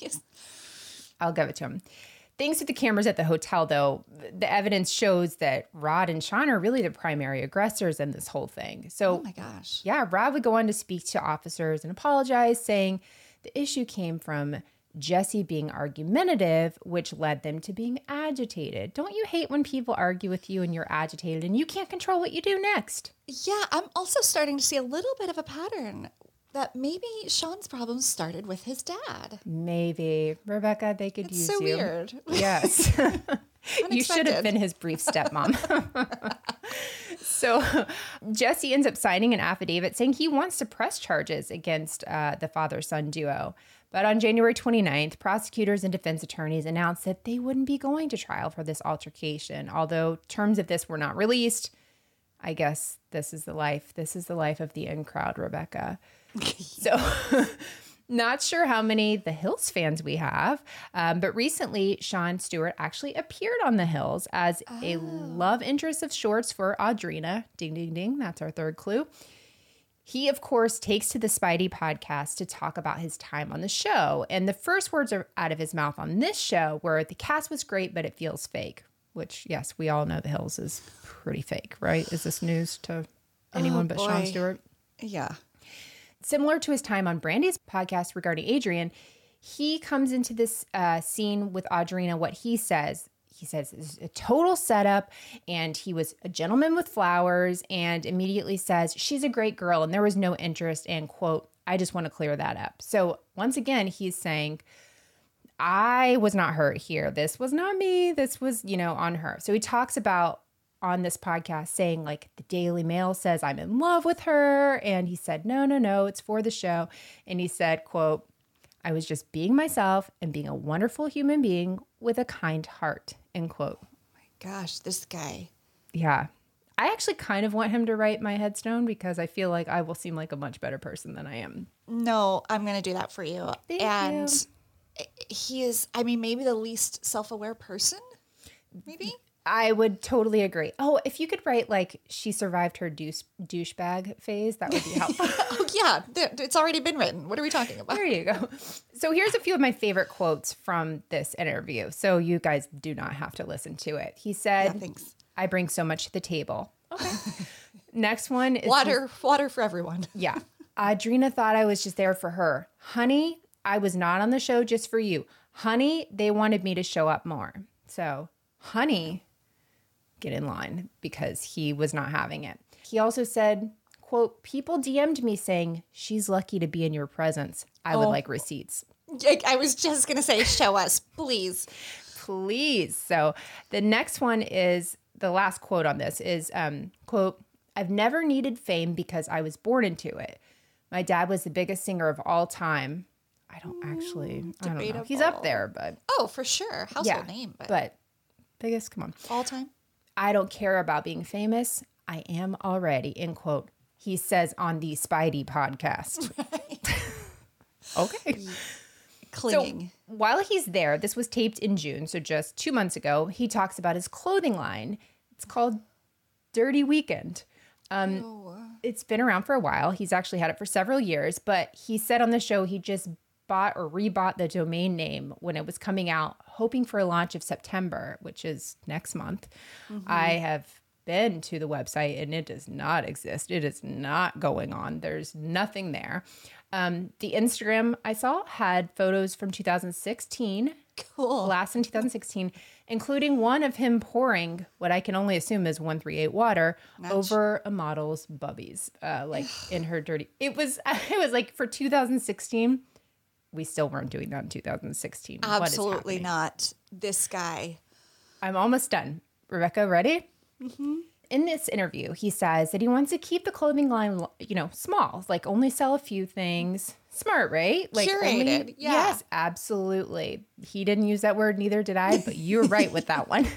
I'll give it to him. Thanks to the cameras at the hotel, though, the evidence shows that Rod and Sean are really the primary aggressors in this whole thing. So, oh my gosh. Yeah, Rod would go on to speak to officers and apologize, saying the issue came from Jesse being argumentative, which led them to being agitated. Don't you hate when people argue with you and you're agitated and you can't control what you do next? Yeah, I'm also starting to see a little bit of a pattern that maybe Sean's problems started with his dad. Maybe. Rebecca, they could use you. It's so weird. Yes. You should have been his brief stepmom. So Jesse ends up signing an affidavit saying he wants to press charges against the father-son duo. But on January 29th, prosecutors and defense attorneys announced that they wouldn't be going to trial for this altercation. Although terms of this were not released, I guess this is the life. This is the life of the in crowd, Rebecca. So not sure how many The Hills fans we have, but recently Sean Stewart actually appeared on The Hills as a love interest of sorts for Audrina. Ding, ding, ding. That's our third clue. He, of course, takes to the Spidey podcast to talk about his time on the show. And the first words are out of his mouth on this show were, the cast was great, but it feels fake. Which, yes, we all know The Hills is pretty fake, right? Is this news to anyone but Sean Stewart? Yeah. Similar to his time on Brandy's podcast regarding Adrian, he comes into this scene with Audrina. What he says it's a total setup, and he was a gentleman with flowers, and immediately says she's a great girl and there was no interest, and quote, I just want to clear that up. So once again, he's saying, I was not hurt here. This was not me. This was, on her. So he talks about on this podcast saying, like, the Daily Mail says I'm in love with her. And he said, no, it's for the show. And he said, quote, I was just being myself and being a wonderful human being with a kind heart, end quote. Oh my gosh, this guy. Yeah. I actually kind of want him to write my headstone because I feel like I will seem like a much better person than I am. No, I'm going to do that for you. Thank and you. He is, maybe the least self-aware person, maybe? I would totally agree. Oh, if you could write, like, she survived her douchebag phase, that would be helpful. Oh, yeah. It's already been written. What are we talking about? There you go. So here's a few of my favorite quotes from this interview. So you guys do not have to listen to it. He said, Yeah, thanks. I bring so much to the table. Okay. Next one is water for everyone. Yeah. Audrina thought I was just there for her. Honey, I was not on the show just for you. Honey, they wanted me to show up more. So, honey, get in line, because he was not having it. He also said, quote, people DM'd me saying, she's lucky to be in your presence. I would like receipts. I was just going to say, show us, please. Please. So the next one is, the last quote on this is, quote, I've never needed fame because I was born into it. My dad was the biggest singer of all time. I don't know. He's up there, but. Oh, for sure. Household name. But biggest, come on. All time. I don't care about being famous. I am already, end quote. He says on the Spidey podcast. Right. Okay. Clinging. So while he's there, this was taped in June, so just 2 months ago, he talks about his clothing line. It's called Dirty Weekend. It's been around for a while. He's actually had it for several years, but he said on the show he just bought or rebought the domain name when it was coming out, hoping for a launch of September, which is next month. Mm-hmm. I have been to the website and it does not exist. It is not going on. There's nothing there. The Instagram I saw had photos from 2016. Cool. Last in 2016, including one of him pouring what I can only assume is 138 water over a model's bubbies, like in her dirty. It was like for 2016. We still weren't doing that in 2016. Absolutely not. This guy. I'm almost done. Rebecca, ready? Mm-hmm. In this interview, he says that he wants to keep the clothing line, small, like only sell a few things. Smart, right? Like curated. Yeah. Yes, absolutely. He didn't use that word, neither did I, but you're right with that one.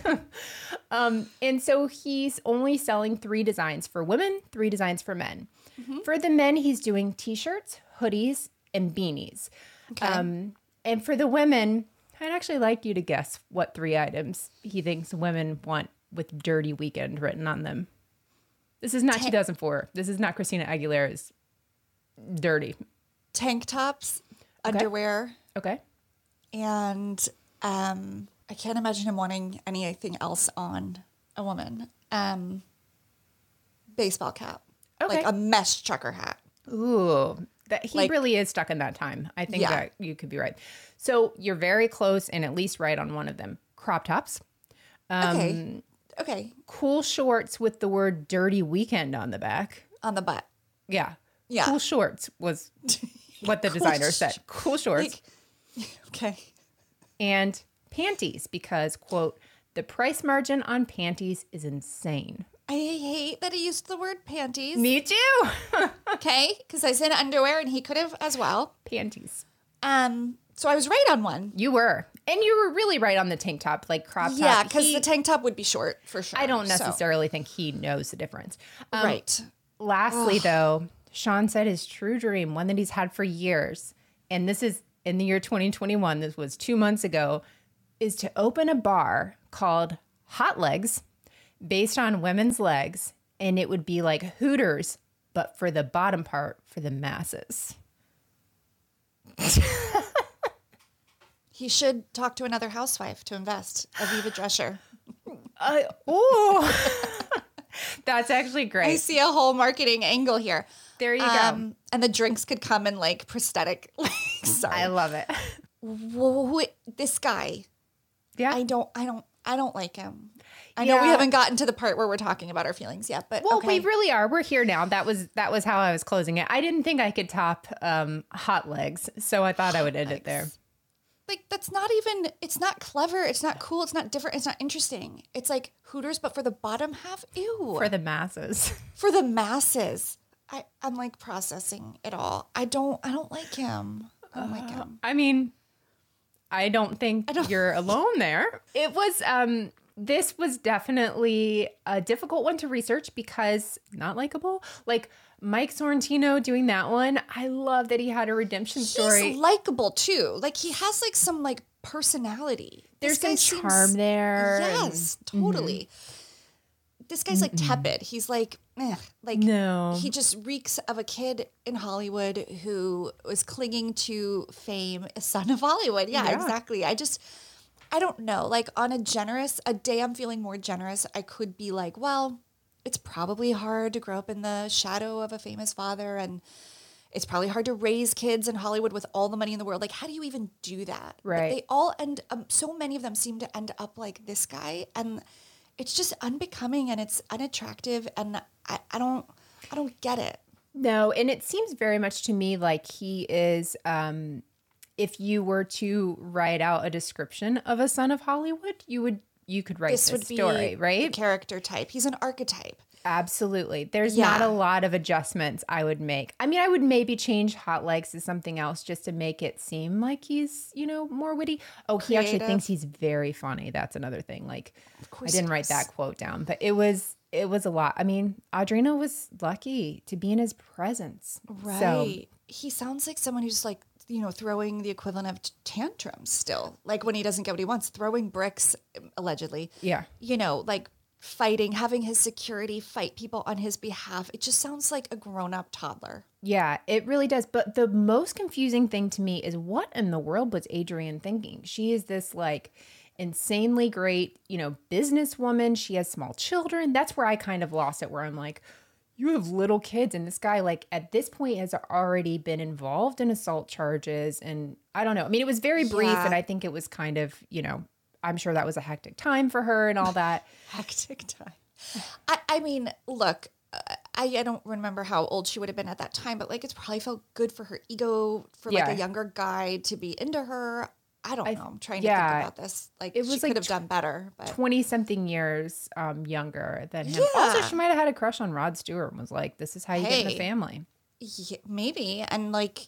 And so he's only selling 3 designs for women, 3 designs for men. Mm-hmm. For the men, he's doing t-shirts, hoodies, and beanies. Okay. And for the women, I'd actually like you to guess what 3 items he thinks women want with Dirty Weekend written on them. This is not 2004. This is not Christina Aguilera's Dirty. Tank tops, underwear. Okay. And I can't imagine him wanting anything else on a woman. Baseball cap. Okay. Like a mesh trucker hat. Ooh. He really is stuck in that time. I think that you could be right. So you're very close and at least right on one of them. Crop tops. Okay. Cool shorts with the word Dirty Weekend on the back. On the butt. Yeah. Yeah. Cool shorts was what the designer said. Cool shorts. Okay. And panties because, quote, the price margin on panties is insane. I hate that he used the word panties. Me too. Okay, because I said underwear and he could have as well. Panties. So I was right on one. You were. And you were really right on the tank top, like crop top. Yeah, because the tank top would be short for sure. I don't necessarily think he knows the difference. Right. Lastly, though, Sean said his true dream, one that he's had for years, and this is in the year 2021, this was 2 months ago, is to open a bar called Hot Legs based on women's legs. And it would be like Hooters, but for the bottom part, for the masses. He should talk to another housewife to invest. Aviva Drescher. That's actually great. I see a whole marketing angle here. There you go. And the drinks could come in like prosthetic. Sorry. I love it. This guy. Yeah. I don't like him. I know we haven't gotten to the part where we're talking about our feelings yet, but well, okay. we really are. We're here now. That was how I was closing it. I didn't think I could top Hot Legs, so I thought I would end it there. Like, that's not even, it's not clever. It's not cool. It's not different. It's not interesting. It's like Hooters, but for the bottom half. Ew. For the masses. For the masses. I'm like processing it all. I don't like him. I don't like him. I mean, I don't think you're alone there. It was, this was definitely a difficult one to research because not likable. Like Mike Sorrentino doing that one. I love that he had a redemption story. He's likable too. Like he has like some like personality. There's some charm there. Yes, totally. This guy's like tepid. He's like, no. He just reeks of a kid in Hollywood who was clinging to fame, a son of Hollywood. Yeah, exactly. I don't know. Like on a day I'm feeling more generous, I could be like, well, it's probably hard to grow up in the shadow of a famous father, and it's probably hard to raise kids in Hollywood with all the money in the world. Like, how do you even do that? Right. But they all end, so many of them seem to end up like this guy, and it's just unbecoming and it's unattractive, and I don't get it. No, and it seems very much to me like he is, if you were to write out a description of a son of Hollywood, you could write this story, right? The character type. He's an archetype. Absolutely. There's not a lot of adjustments I would make. I mean, I would maybe change Hot Legs to something else just to make it seem like he's, more witty. Oh, he actually thinks he's very funny. That's another thing. Like, I didn't write that quote down, but it was a lot. I mean, Audrina was lucky to be in his presence. Right. So, he sounds like someone who's like, throwing the equivalent of tantrums still. Like when he doesn't get what he wants, throwing bricks, allegedly. Yeah. Like fighting, having his security fight people on his behalf. It just sounds like a grown-up toddler. Yeah, it really does. But the most confusing thing to me is what in the world was Adrienne thinking? She is this like insanely great, businesswoman. She has small children. That's where I kind of lost it, where I'm like, you have little kids, and this guy, like, at this point has already been involved in assault charges. And I don't know. I mean, it was very brief, and I think it was kind of, I'm sure that was a hectic time for her and all that. Hectic time. I mean, look, I don't remember how old she would have been at that time, but like, it's probably felt good for her ego for like a younger guy to be into her. I don't know. I'm trying to think about this. Like, it was she could have done better. But 20-something years younger than him. Yeah. Also, she might have had a crush on Rod Stewart and was like, this is how you get in the family. Yeah, maybe. And like,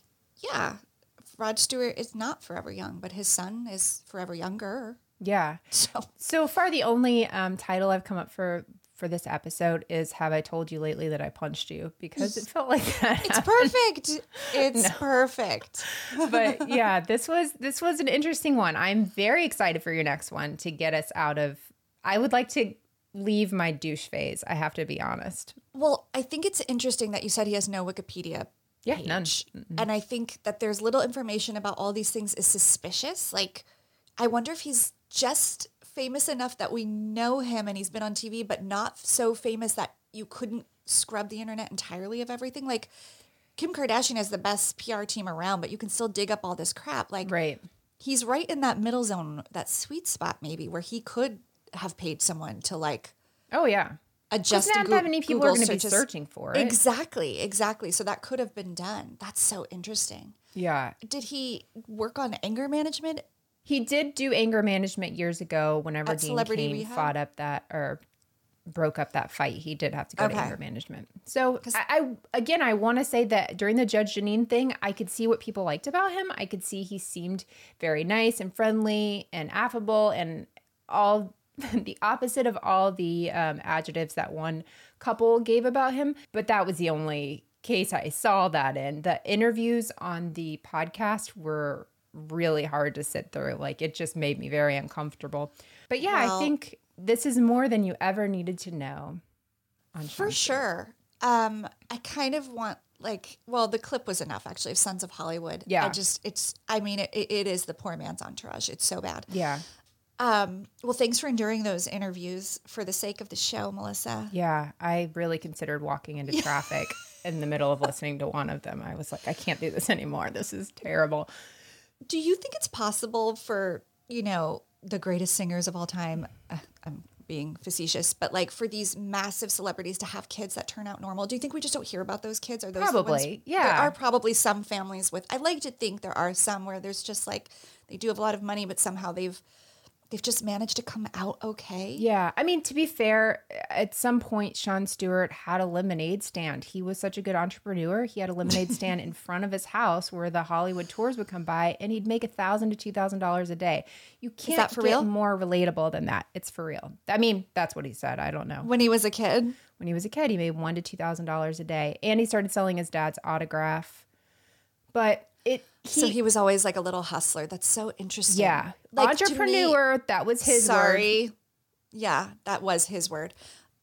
Rod Stewart is not forever young, but his son is forever younger. Yeah. So far, the only title I've come up for this episode is Have I Told You Lately That I Punched You? Because it felt like that. It's perfect. It's perfect. But yeah, this was an interesting one. I'm very excited for your next one to get us out of, I would like to leave my douche phase. I have to be honest. Well, I think it's interesting that you said he has no Wikipedia page. None. And I think that there's little information about all these things is suspicious. Like, I wonder if he's just famous enough that we know him and he's been on TV, but not so famous that you couldn't scrub the internet entirely of everything. Like Kim Kardashian has the best PR team around, but you can still dig up all this crap. Like, right. He's right in that middle zone, that sweet spot maybe, where he could have paid someone to like, adjust. Not that many people are going to be searching for it. Exactly. So that could have been done. That's so interesting. Yeah. Did he work on anger management? He did do anger management years ago whenever At Dean Celebrity Cain Rehab? fought up that, or broke up that fight, he did have to go to Okay. anger management. So I want to say that during the Judge Jeanine thing, I could see what people liked about him. I could see he seemed very nice and friendly and affable and all the opposite of all the adjectives that one couple gave about him. But that was the only case I saw that in. The interviews on the podcast were really hard to sit through. Like, it just made me very uncomfortable. But yeah, Well, I think this is more than you ever needed to know. For sure. I kind of want the clip was enough actually of Sons of Hollywood. Yeah. It is the poor man's Entourage. It's so bad. Yeah. Well, thanks for enduring those interviews for the sake of the show, Melissa. Yeah. I really considered walking into traffic in the middle of listening to one of them. I was like, I can't do this anymore. This is terrible. Do you think it's possible for, the greatest singers of all time, I'm being facetious, but like for these massive celebrities to have kids that turn out normal? Do you think we just don't hear about those kids? Are those the ones- Probably, yeah. There are probably some families with, I like to think there are some where there's just like, they do have a lot of money, but somehow they've just managed to come out okay. Yeah. I mean, to be fair, at some point, Jon Stewart had a lemonade stand. He was such a good entrepreneur. He had a lemonade stand in front of his house where the Hollywood tours would come by, and he'd make $1,000 to $2,000 a day. You can't that for get real? more relatable than that. It's for real. I mean, that's what he said. I don't know. When he was a kid. When he was a kid, he made $1,000 to $2,000 a day, and he started selling his dad's autograph. But So he was always like a little hustler. That's so interesting. yeah, Like, to me- entrepreneur. That was his word. Sorry. Yeah, that was his word.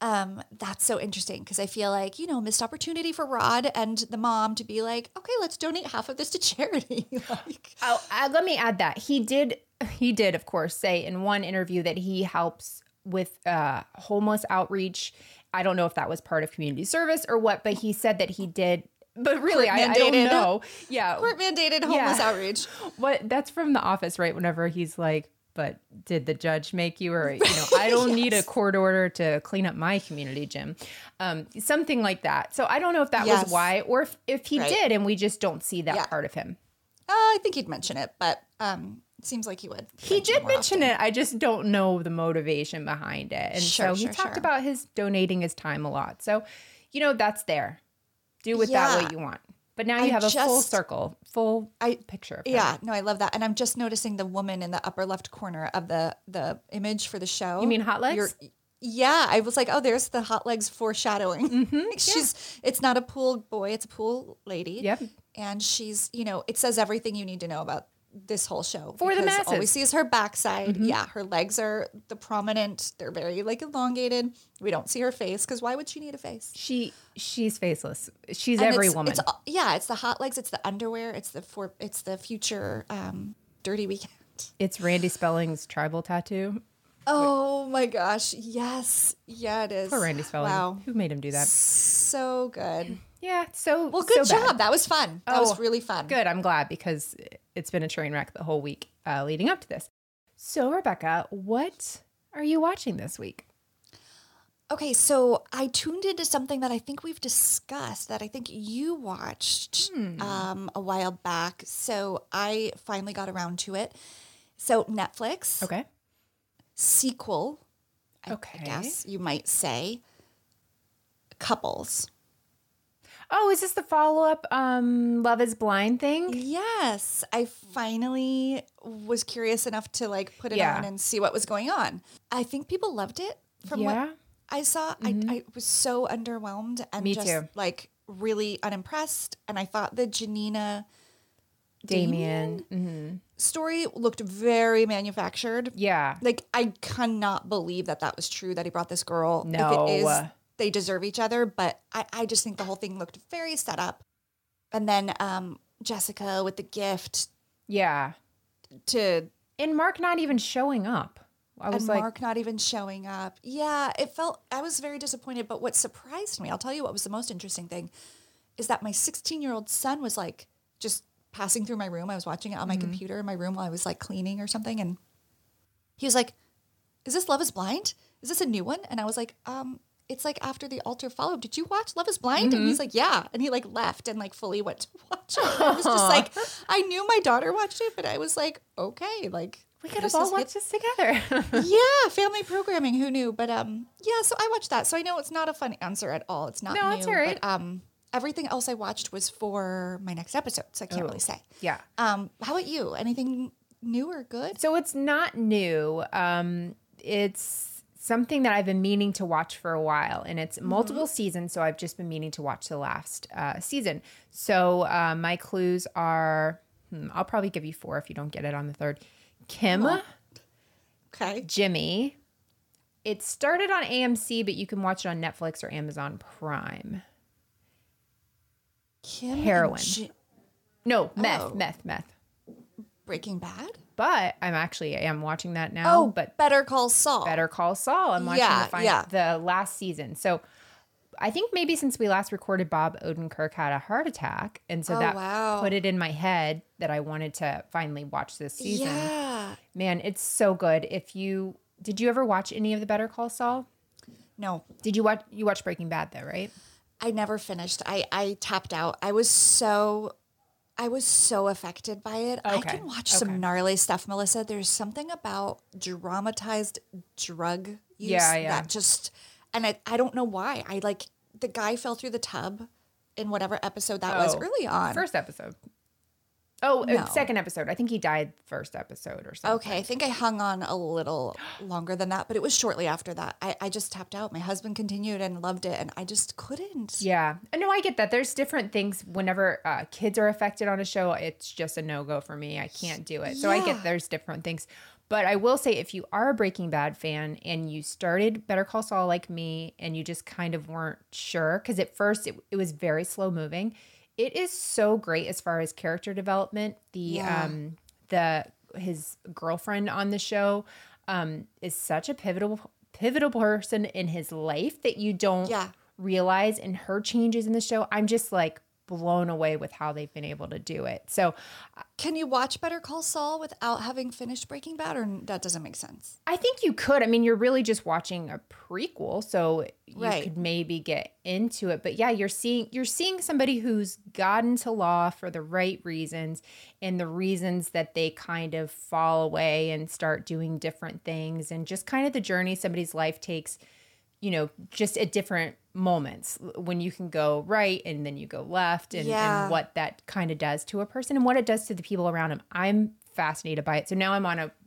That's so interesting because I feel like, missed opportunity for Rod and the mom to be like, okay, let's donate half of this to charity. Like, Let me add that he did, of course, say in one interview that he helps with homeless outreach. I don't know if that was part of community service or what, but he said that he did. But really, I don't know. Yeah, court mandated homeless Yeah. outreach. What that's from The Office, right? Whenever he's like, "But did the judge make you?" Or I don't need a court order to clean up my community gym, something like that. So I don't know if that Yes. was why, or if he Right. did, and we just don't see that Yeah. part of him. I think he'd mention it, but it seems like he would. He did more mention often. it. I just don't know the motivation behind it. And Sure, so he sure, talked sure. about his donating his time a lot. So, that's there. Do with that Yeah. what you want. But now you I have a full just- circle, full picture of him. Yeah, no, I love that. And I'm just noticing the woman in the upper left corner of the image for the show. You mean Hot Legs? Yeah, I was like, oh, there's the Hot Legs foreshadowing. Mm-hmm, It's not a pool boy, it's a pool lady. Yep. And she's, it says everything you need to know about this whole show. For the because all we masses. see is her backside. Mm-hmm. Yeah, her legs are the prominent. They're very like elongated. We don't see her face because why would she need a face? She's faceless. She's And every it's- woman. It's the hot legs. It's the underwear. It's the future dirty weekend. It's Randy Spelling's tribal tattoo. Oh my gosh. Yes. Yeah, it is. Poor Randy Spelling. Wow. Who made him do that? So good. Yeah. So Well, good so bad. job. That was fun. That was really fun. Good. I'm glad because it's been a train wreck the whole week leading up to this. So, Rebecca, what are you watching this week? Okay, so I tuned into something that I think we've discussed that I think you watched a while back. So I finally got around to it. So Netflix Okay. sequel, I Okay. guess you might say, Couples. Oh, is this the follow-up Love is Blind thing? Yes, I finally was curious enough to like put it Yeah. on and see what was going on. I think people loved it from Yeah. what I saw. I was so underwhelmed and Me just too. like really unimpressed. And I thought the Janina Damien. story looked very manufactured. Yeah. Like I cannot believe that was true that he brought this girl. No. If it is, they deserve each other. But I just think the whole thing looked very set up. And then Jessica with the gift Yeah. to And Mark not even showing up. I was and like, Mark not even showing up. Yeah, I was very disappointed. But what surprised me, I'll tell you what was the most interesting thing, is that my 16-year-old son was like just passing through my room. I was watching it on my computer in my room while I was like cleaning or something. And he was like, is this Love is Blind? Is this a new one? And I was like, it's like after the altar followed. Did you watch Love is Blind? And he's like, yeah. And he like left and like fully went to watch it. I was just like, I knew my daughter watched it, but I was like, okay, like We could have all watched this together. Yeah, family programming. Who knew? But yeah. So I watched that. So I know it's not a fun answer at all. It's not. No, new, it's all right. But everything else I watched was for my next episode, so I can't really say. Yeah. How about you? Anything new or good? So it's not new. It's something that I've been meaning to watch for a while, and it's multiple seasons. So I've just been meaning to watch the last season. So my clues are, I'll probably give you 4 if you don't get it on the third. Kim, Okay. Jimmy. It started on AMC, but you can watch it on Netflix or Amazon Prime. Kim Heroin. and No, meth, Oh. meth. Breaking Bad. But I am watching that now. But Better Call Saul. Better Call Saul. I'm watching Yeah, the last season. So I think maybe since we last recorded, Bob Odenkirk had a heart attack. And so that wow. put it in my head that I wanted to finally watch this season. Yeah. Man, it's so good. Did you ever watch any of the Better Call Saul? No, Did you watch Breaking Bad though, right? I never finished. I tapped out. I was so affected by it. I Okay, can watch okay. some gnarly stuff, Melissa. There's something about dramatized drug use Yeah. that just, and I don't know why. The guy fell through the tub in whatever episode that was early on. First episode. Oh, No. second episode. I think he died first episode or something. Okay, I think I hung on a little longer than that, but it was shortly after that. I just tapped out. My husband continued and loved it, and I just couldn't. Yeah. No, I get that. There's different things. Whenever kids are affected on a show, it's just a no-go for me. I can't do it. So I get there's different things. But I will say, if you are a Breaking Bad fan and you started Better Call Saul like me and you just kind of weren't sure, because at first it was very slow moving. It is so great as far as character development. His girlfriend on the show is such a pivotal person in his life that you don't realize, and her changes in the show. I'm just like blown away with how they've been able to do it. So Can you watch Better Call Saul without having finished Breaking Bad, or that doesn't make sense? I think you could. I mean, you're really just watching a prequel, so you Right. could maybe get into it. But yeah, you're seeing somebody who's got into law for the right reasons, and the reasons that they kind of fall away and start doing different things, and just kind of the journey somebody's life takes, just at different moments when you can go right and then you go left, and what that kind of does to a person and what it does to the people around him. I'm fascinated by it. So now I'm on a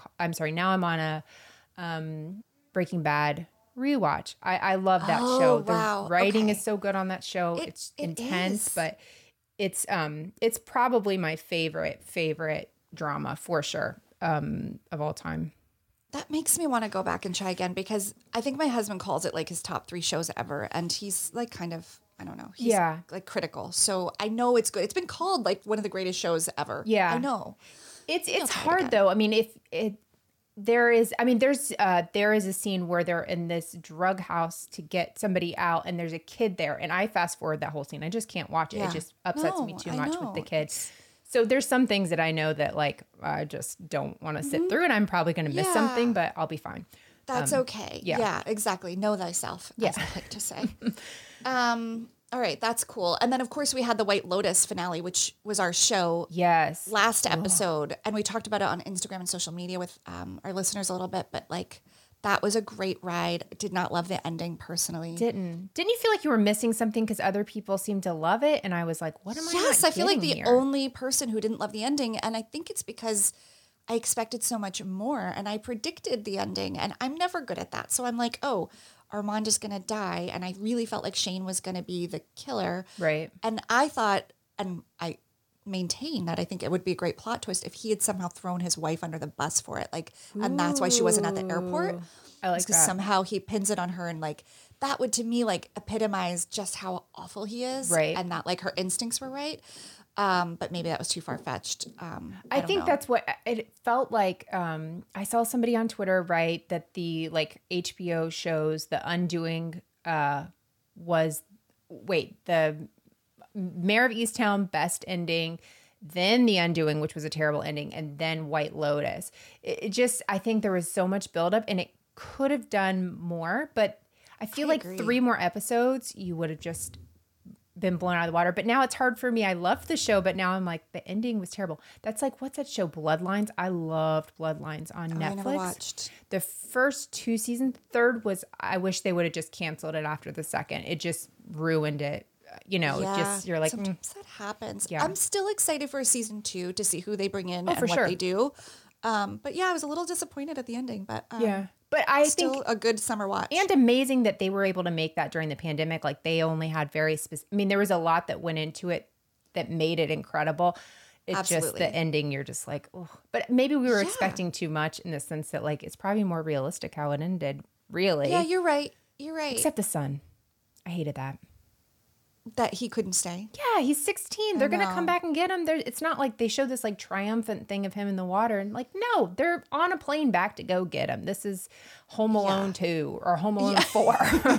Breaking Bad rewatch. I love that show. Wow. The writing Okay. is so good on that show. It's it intense, is. but it's probably my favorite drama for sure, of all time. That makes me want to go back and try again, because I think my husband calls it like his top 3 shows ever. And he's like kind of, I don't know. He's like critical. So I know it's good. It's been called like one of the greatest shows ever. Yeah. I know. It's try it hard again. though. I mean, there is a scene where they're in this drug house to get somebody out, and there's a kid there, and I fast forward that whole scene. I just can't watch it. Yeah. It just upsets me No, too I much know. with the kid. So there's some things that I know that like I just don't want to sit through, and I'm probably going to miss something, but I'll be fine. That's okay. yeah. Yeah, exactly. Know thyself, as I like to say. All right, that's cool. And then, of course, we had the White Lotus finale, which was our show Yes. last episode. And we talked about it on Instagram and social media with our listeners a little bit. But, like, that was a great ride. Did not love the ending, personally. Didn't you feel like you were missing something because other people seemed to love it, and I was like, what am I? Yes, not I feel like the getting here? only person who didn't love the ending. And I think it's because I expected so much more, and I predicted the ending, and I'm never good at that. So I'm like, oh, Armand is going to die. And I really felt like Shane was going to be the killer. Right. And I thought, and I maintain that I think it would be a great plot twist if he had somehow thrown his wife under the bus for it. Like, and that's why she wasn't at the airport. I like Because that. somehow he pins it on her, and like that would to me like epitomize just how awful he is. Right. And that like her instincts were right. But maybe that was too far fetched. I don't think know. that's what it felt like. I saw somebody on Twitter write that the like HBO shows The Undoing was the Mayor of Easttown best ending, then The Undoing, which was a terrible ending, and then White Lotus. It just, I think there was so much buildup, and it could have done more, but I feel like agree. 3 more episodes, you would have just been blown out of the water. But now it's hard for me. I loved the show, but now I'm like, the ending was terrible. That's like, what's that show? Bloodlines. I loved Bloodlines on Netflix. I never watched. The first 2 seasons, third was, I wish they would have just canceled it after the second. It just ruined it. You know, just you're like, sometimes that happens. Yeah. I'm still excited for season 2 to see who they bring in and for what sure. they do. But yeah, I was a little disappointed at the ending, but yeah. But I still think a good summer watch. and amazing that they were able to make that during the pandemic. Like they only had very specific. I mean, there was a lot that went into it that made it incredible. It's just Absolutely. the ending. You're just like, oh. But maybe we were expecting too much in the sense that like it's probably more realistic how it ended. Really, Yeah, you're right. You're right. except the son. I hated that. that he couldn't stay. Yeah, he's 16. They're going to know. come back and get him. It's not like they showed this like triumphant thing of him in the water. And like, no, they're on a plane back to go get him. This is Home Alone 2 or Home Alone 4.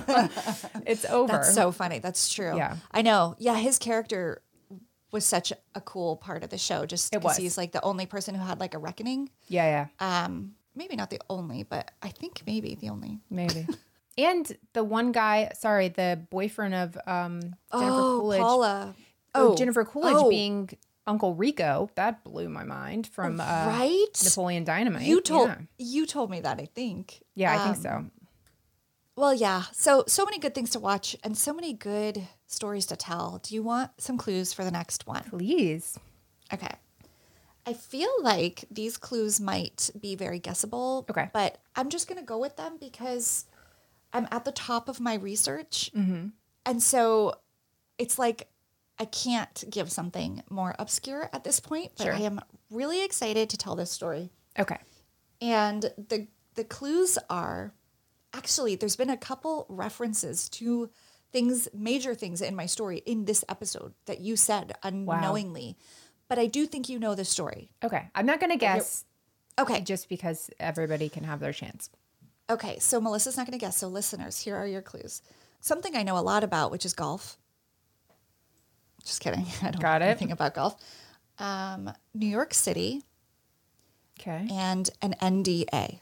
It's over. That's so funny. That's true. Yeah. I know. Yeah, his character was such a cool part of the show just because was. he's like the only person who had like a reckoning. Yeah. Maybe not the only, but I think maybe the only. Maybe. And the one guy, sorry, the boyfriend of Jennifer Coolidge. Paula. Jennifer Coolidge being Uncle Rico. That blew my mind from right? Napoleon Dynamite. You told me that, I think. Yeah, I think so. Well, yeah. So many good things to watch and so many good stories to tell. Do you want some clues for the next one? Please. Okay. I feel like these clues might be very guessable. Okay. But I'm just going to go with them because I'm at the top of my research. Mm-hmm. And so it's like I can't give something more obscure at this point, but Sure. I am really excited to tell this story. Okay. And the clues are actually there's been a couple references to things, major things in my story in this episode that you said unknowingly. But I do think you know the story. Okay. I'm not going to guess Okay. just because everybody can have their chance. Okay, so Melissa's not going to guess. So listeners, here are your clues. Something I know a lot about, which is golf. Just kidding. I don't Got know it. anything about golf. New York City Okay. and an NDA.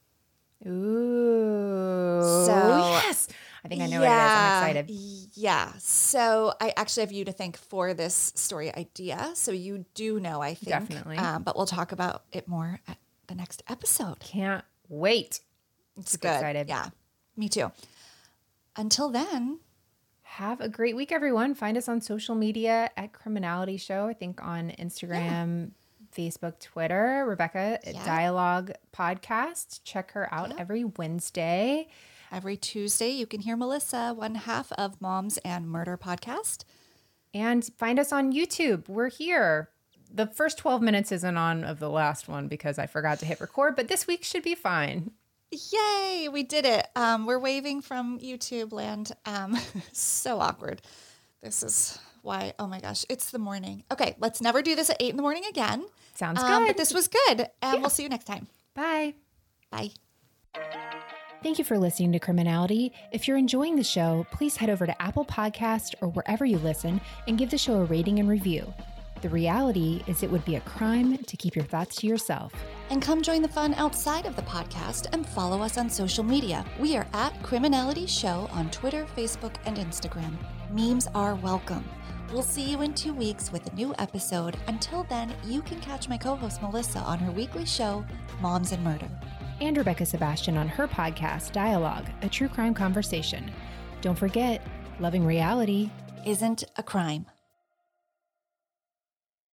Ooh. So- yes. I think I know what it is. I'm excited. Yeah. So I actually have you to thank for this story idea. So you do know, I think. Definitely. But we'll talk about it more at the next episode. Can't wait. It's Super good. excited. Yeah. Me too. Until then. Have a great week, everyone. Find us on social media at Criminality Show. I think on Instagram, Facebook, Twitter. Rebecca at Dialogue Podcast. Check her out every Wednesday. Every Tuesday, you can hear Melissa, one half of Moms and Murder podcast. And find us on YouTube. We're here. The first 12 minutes isn't on of the last one because I forgot to hit record, but this week should be fine. Yay, we did it. We're waving from YouTube land. So awkward. This is why, oh my gosh, it's the morning. Okay, let's never do this at 8 in the morning again. Sounds good. But this was good. And we'll see you next time. Bye. Bye. Thank you for listening to Criminality. If you're enjoying the show, please head over to Apple Podcast or wherever you listen and give the show a rating and review. The reality is it would be a crime to keep your thoughts to yourself. And come join the fun outside of the podcast and follow us on social media. We are at Criminality Show on Twitter, Facebook, and Instagram. Memes are welcome. We'll see you in 2 weeks with a new episode. Until then, you can catch my co-host Melissa on her weekly show, Moms and Murder. And Rebecca Sebastian on her podcast, Dialogue, a true crime conversation. Don't forget, loving reality Isn't a crime.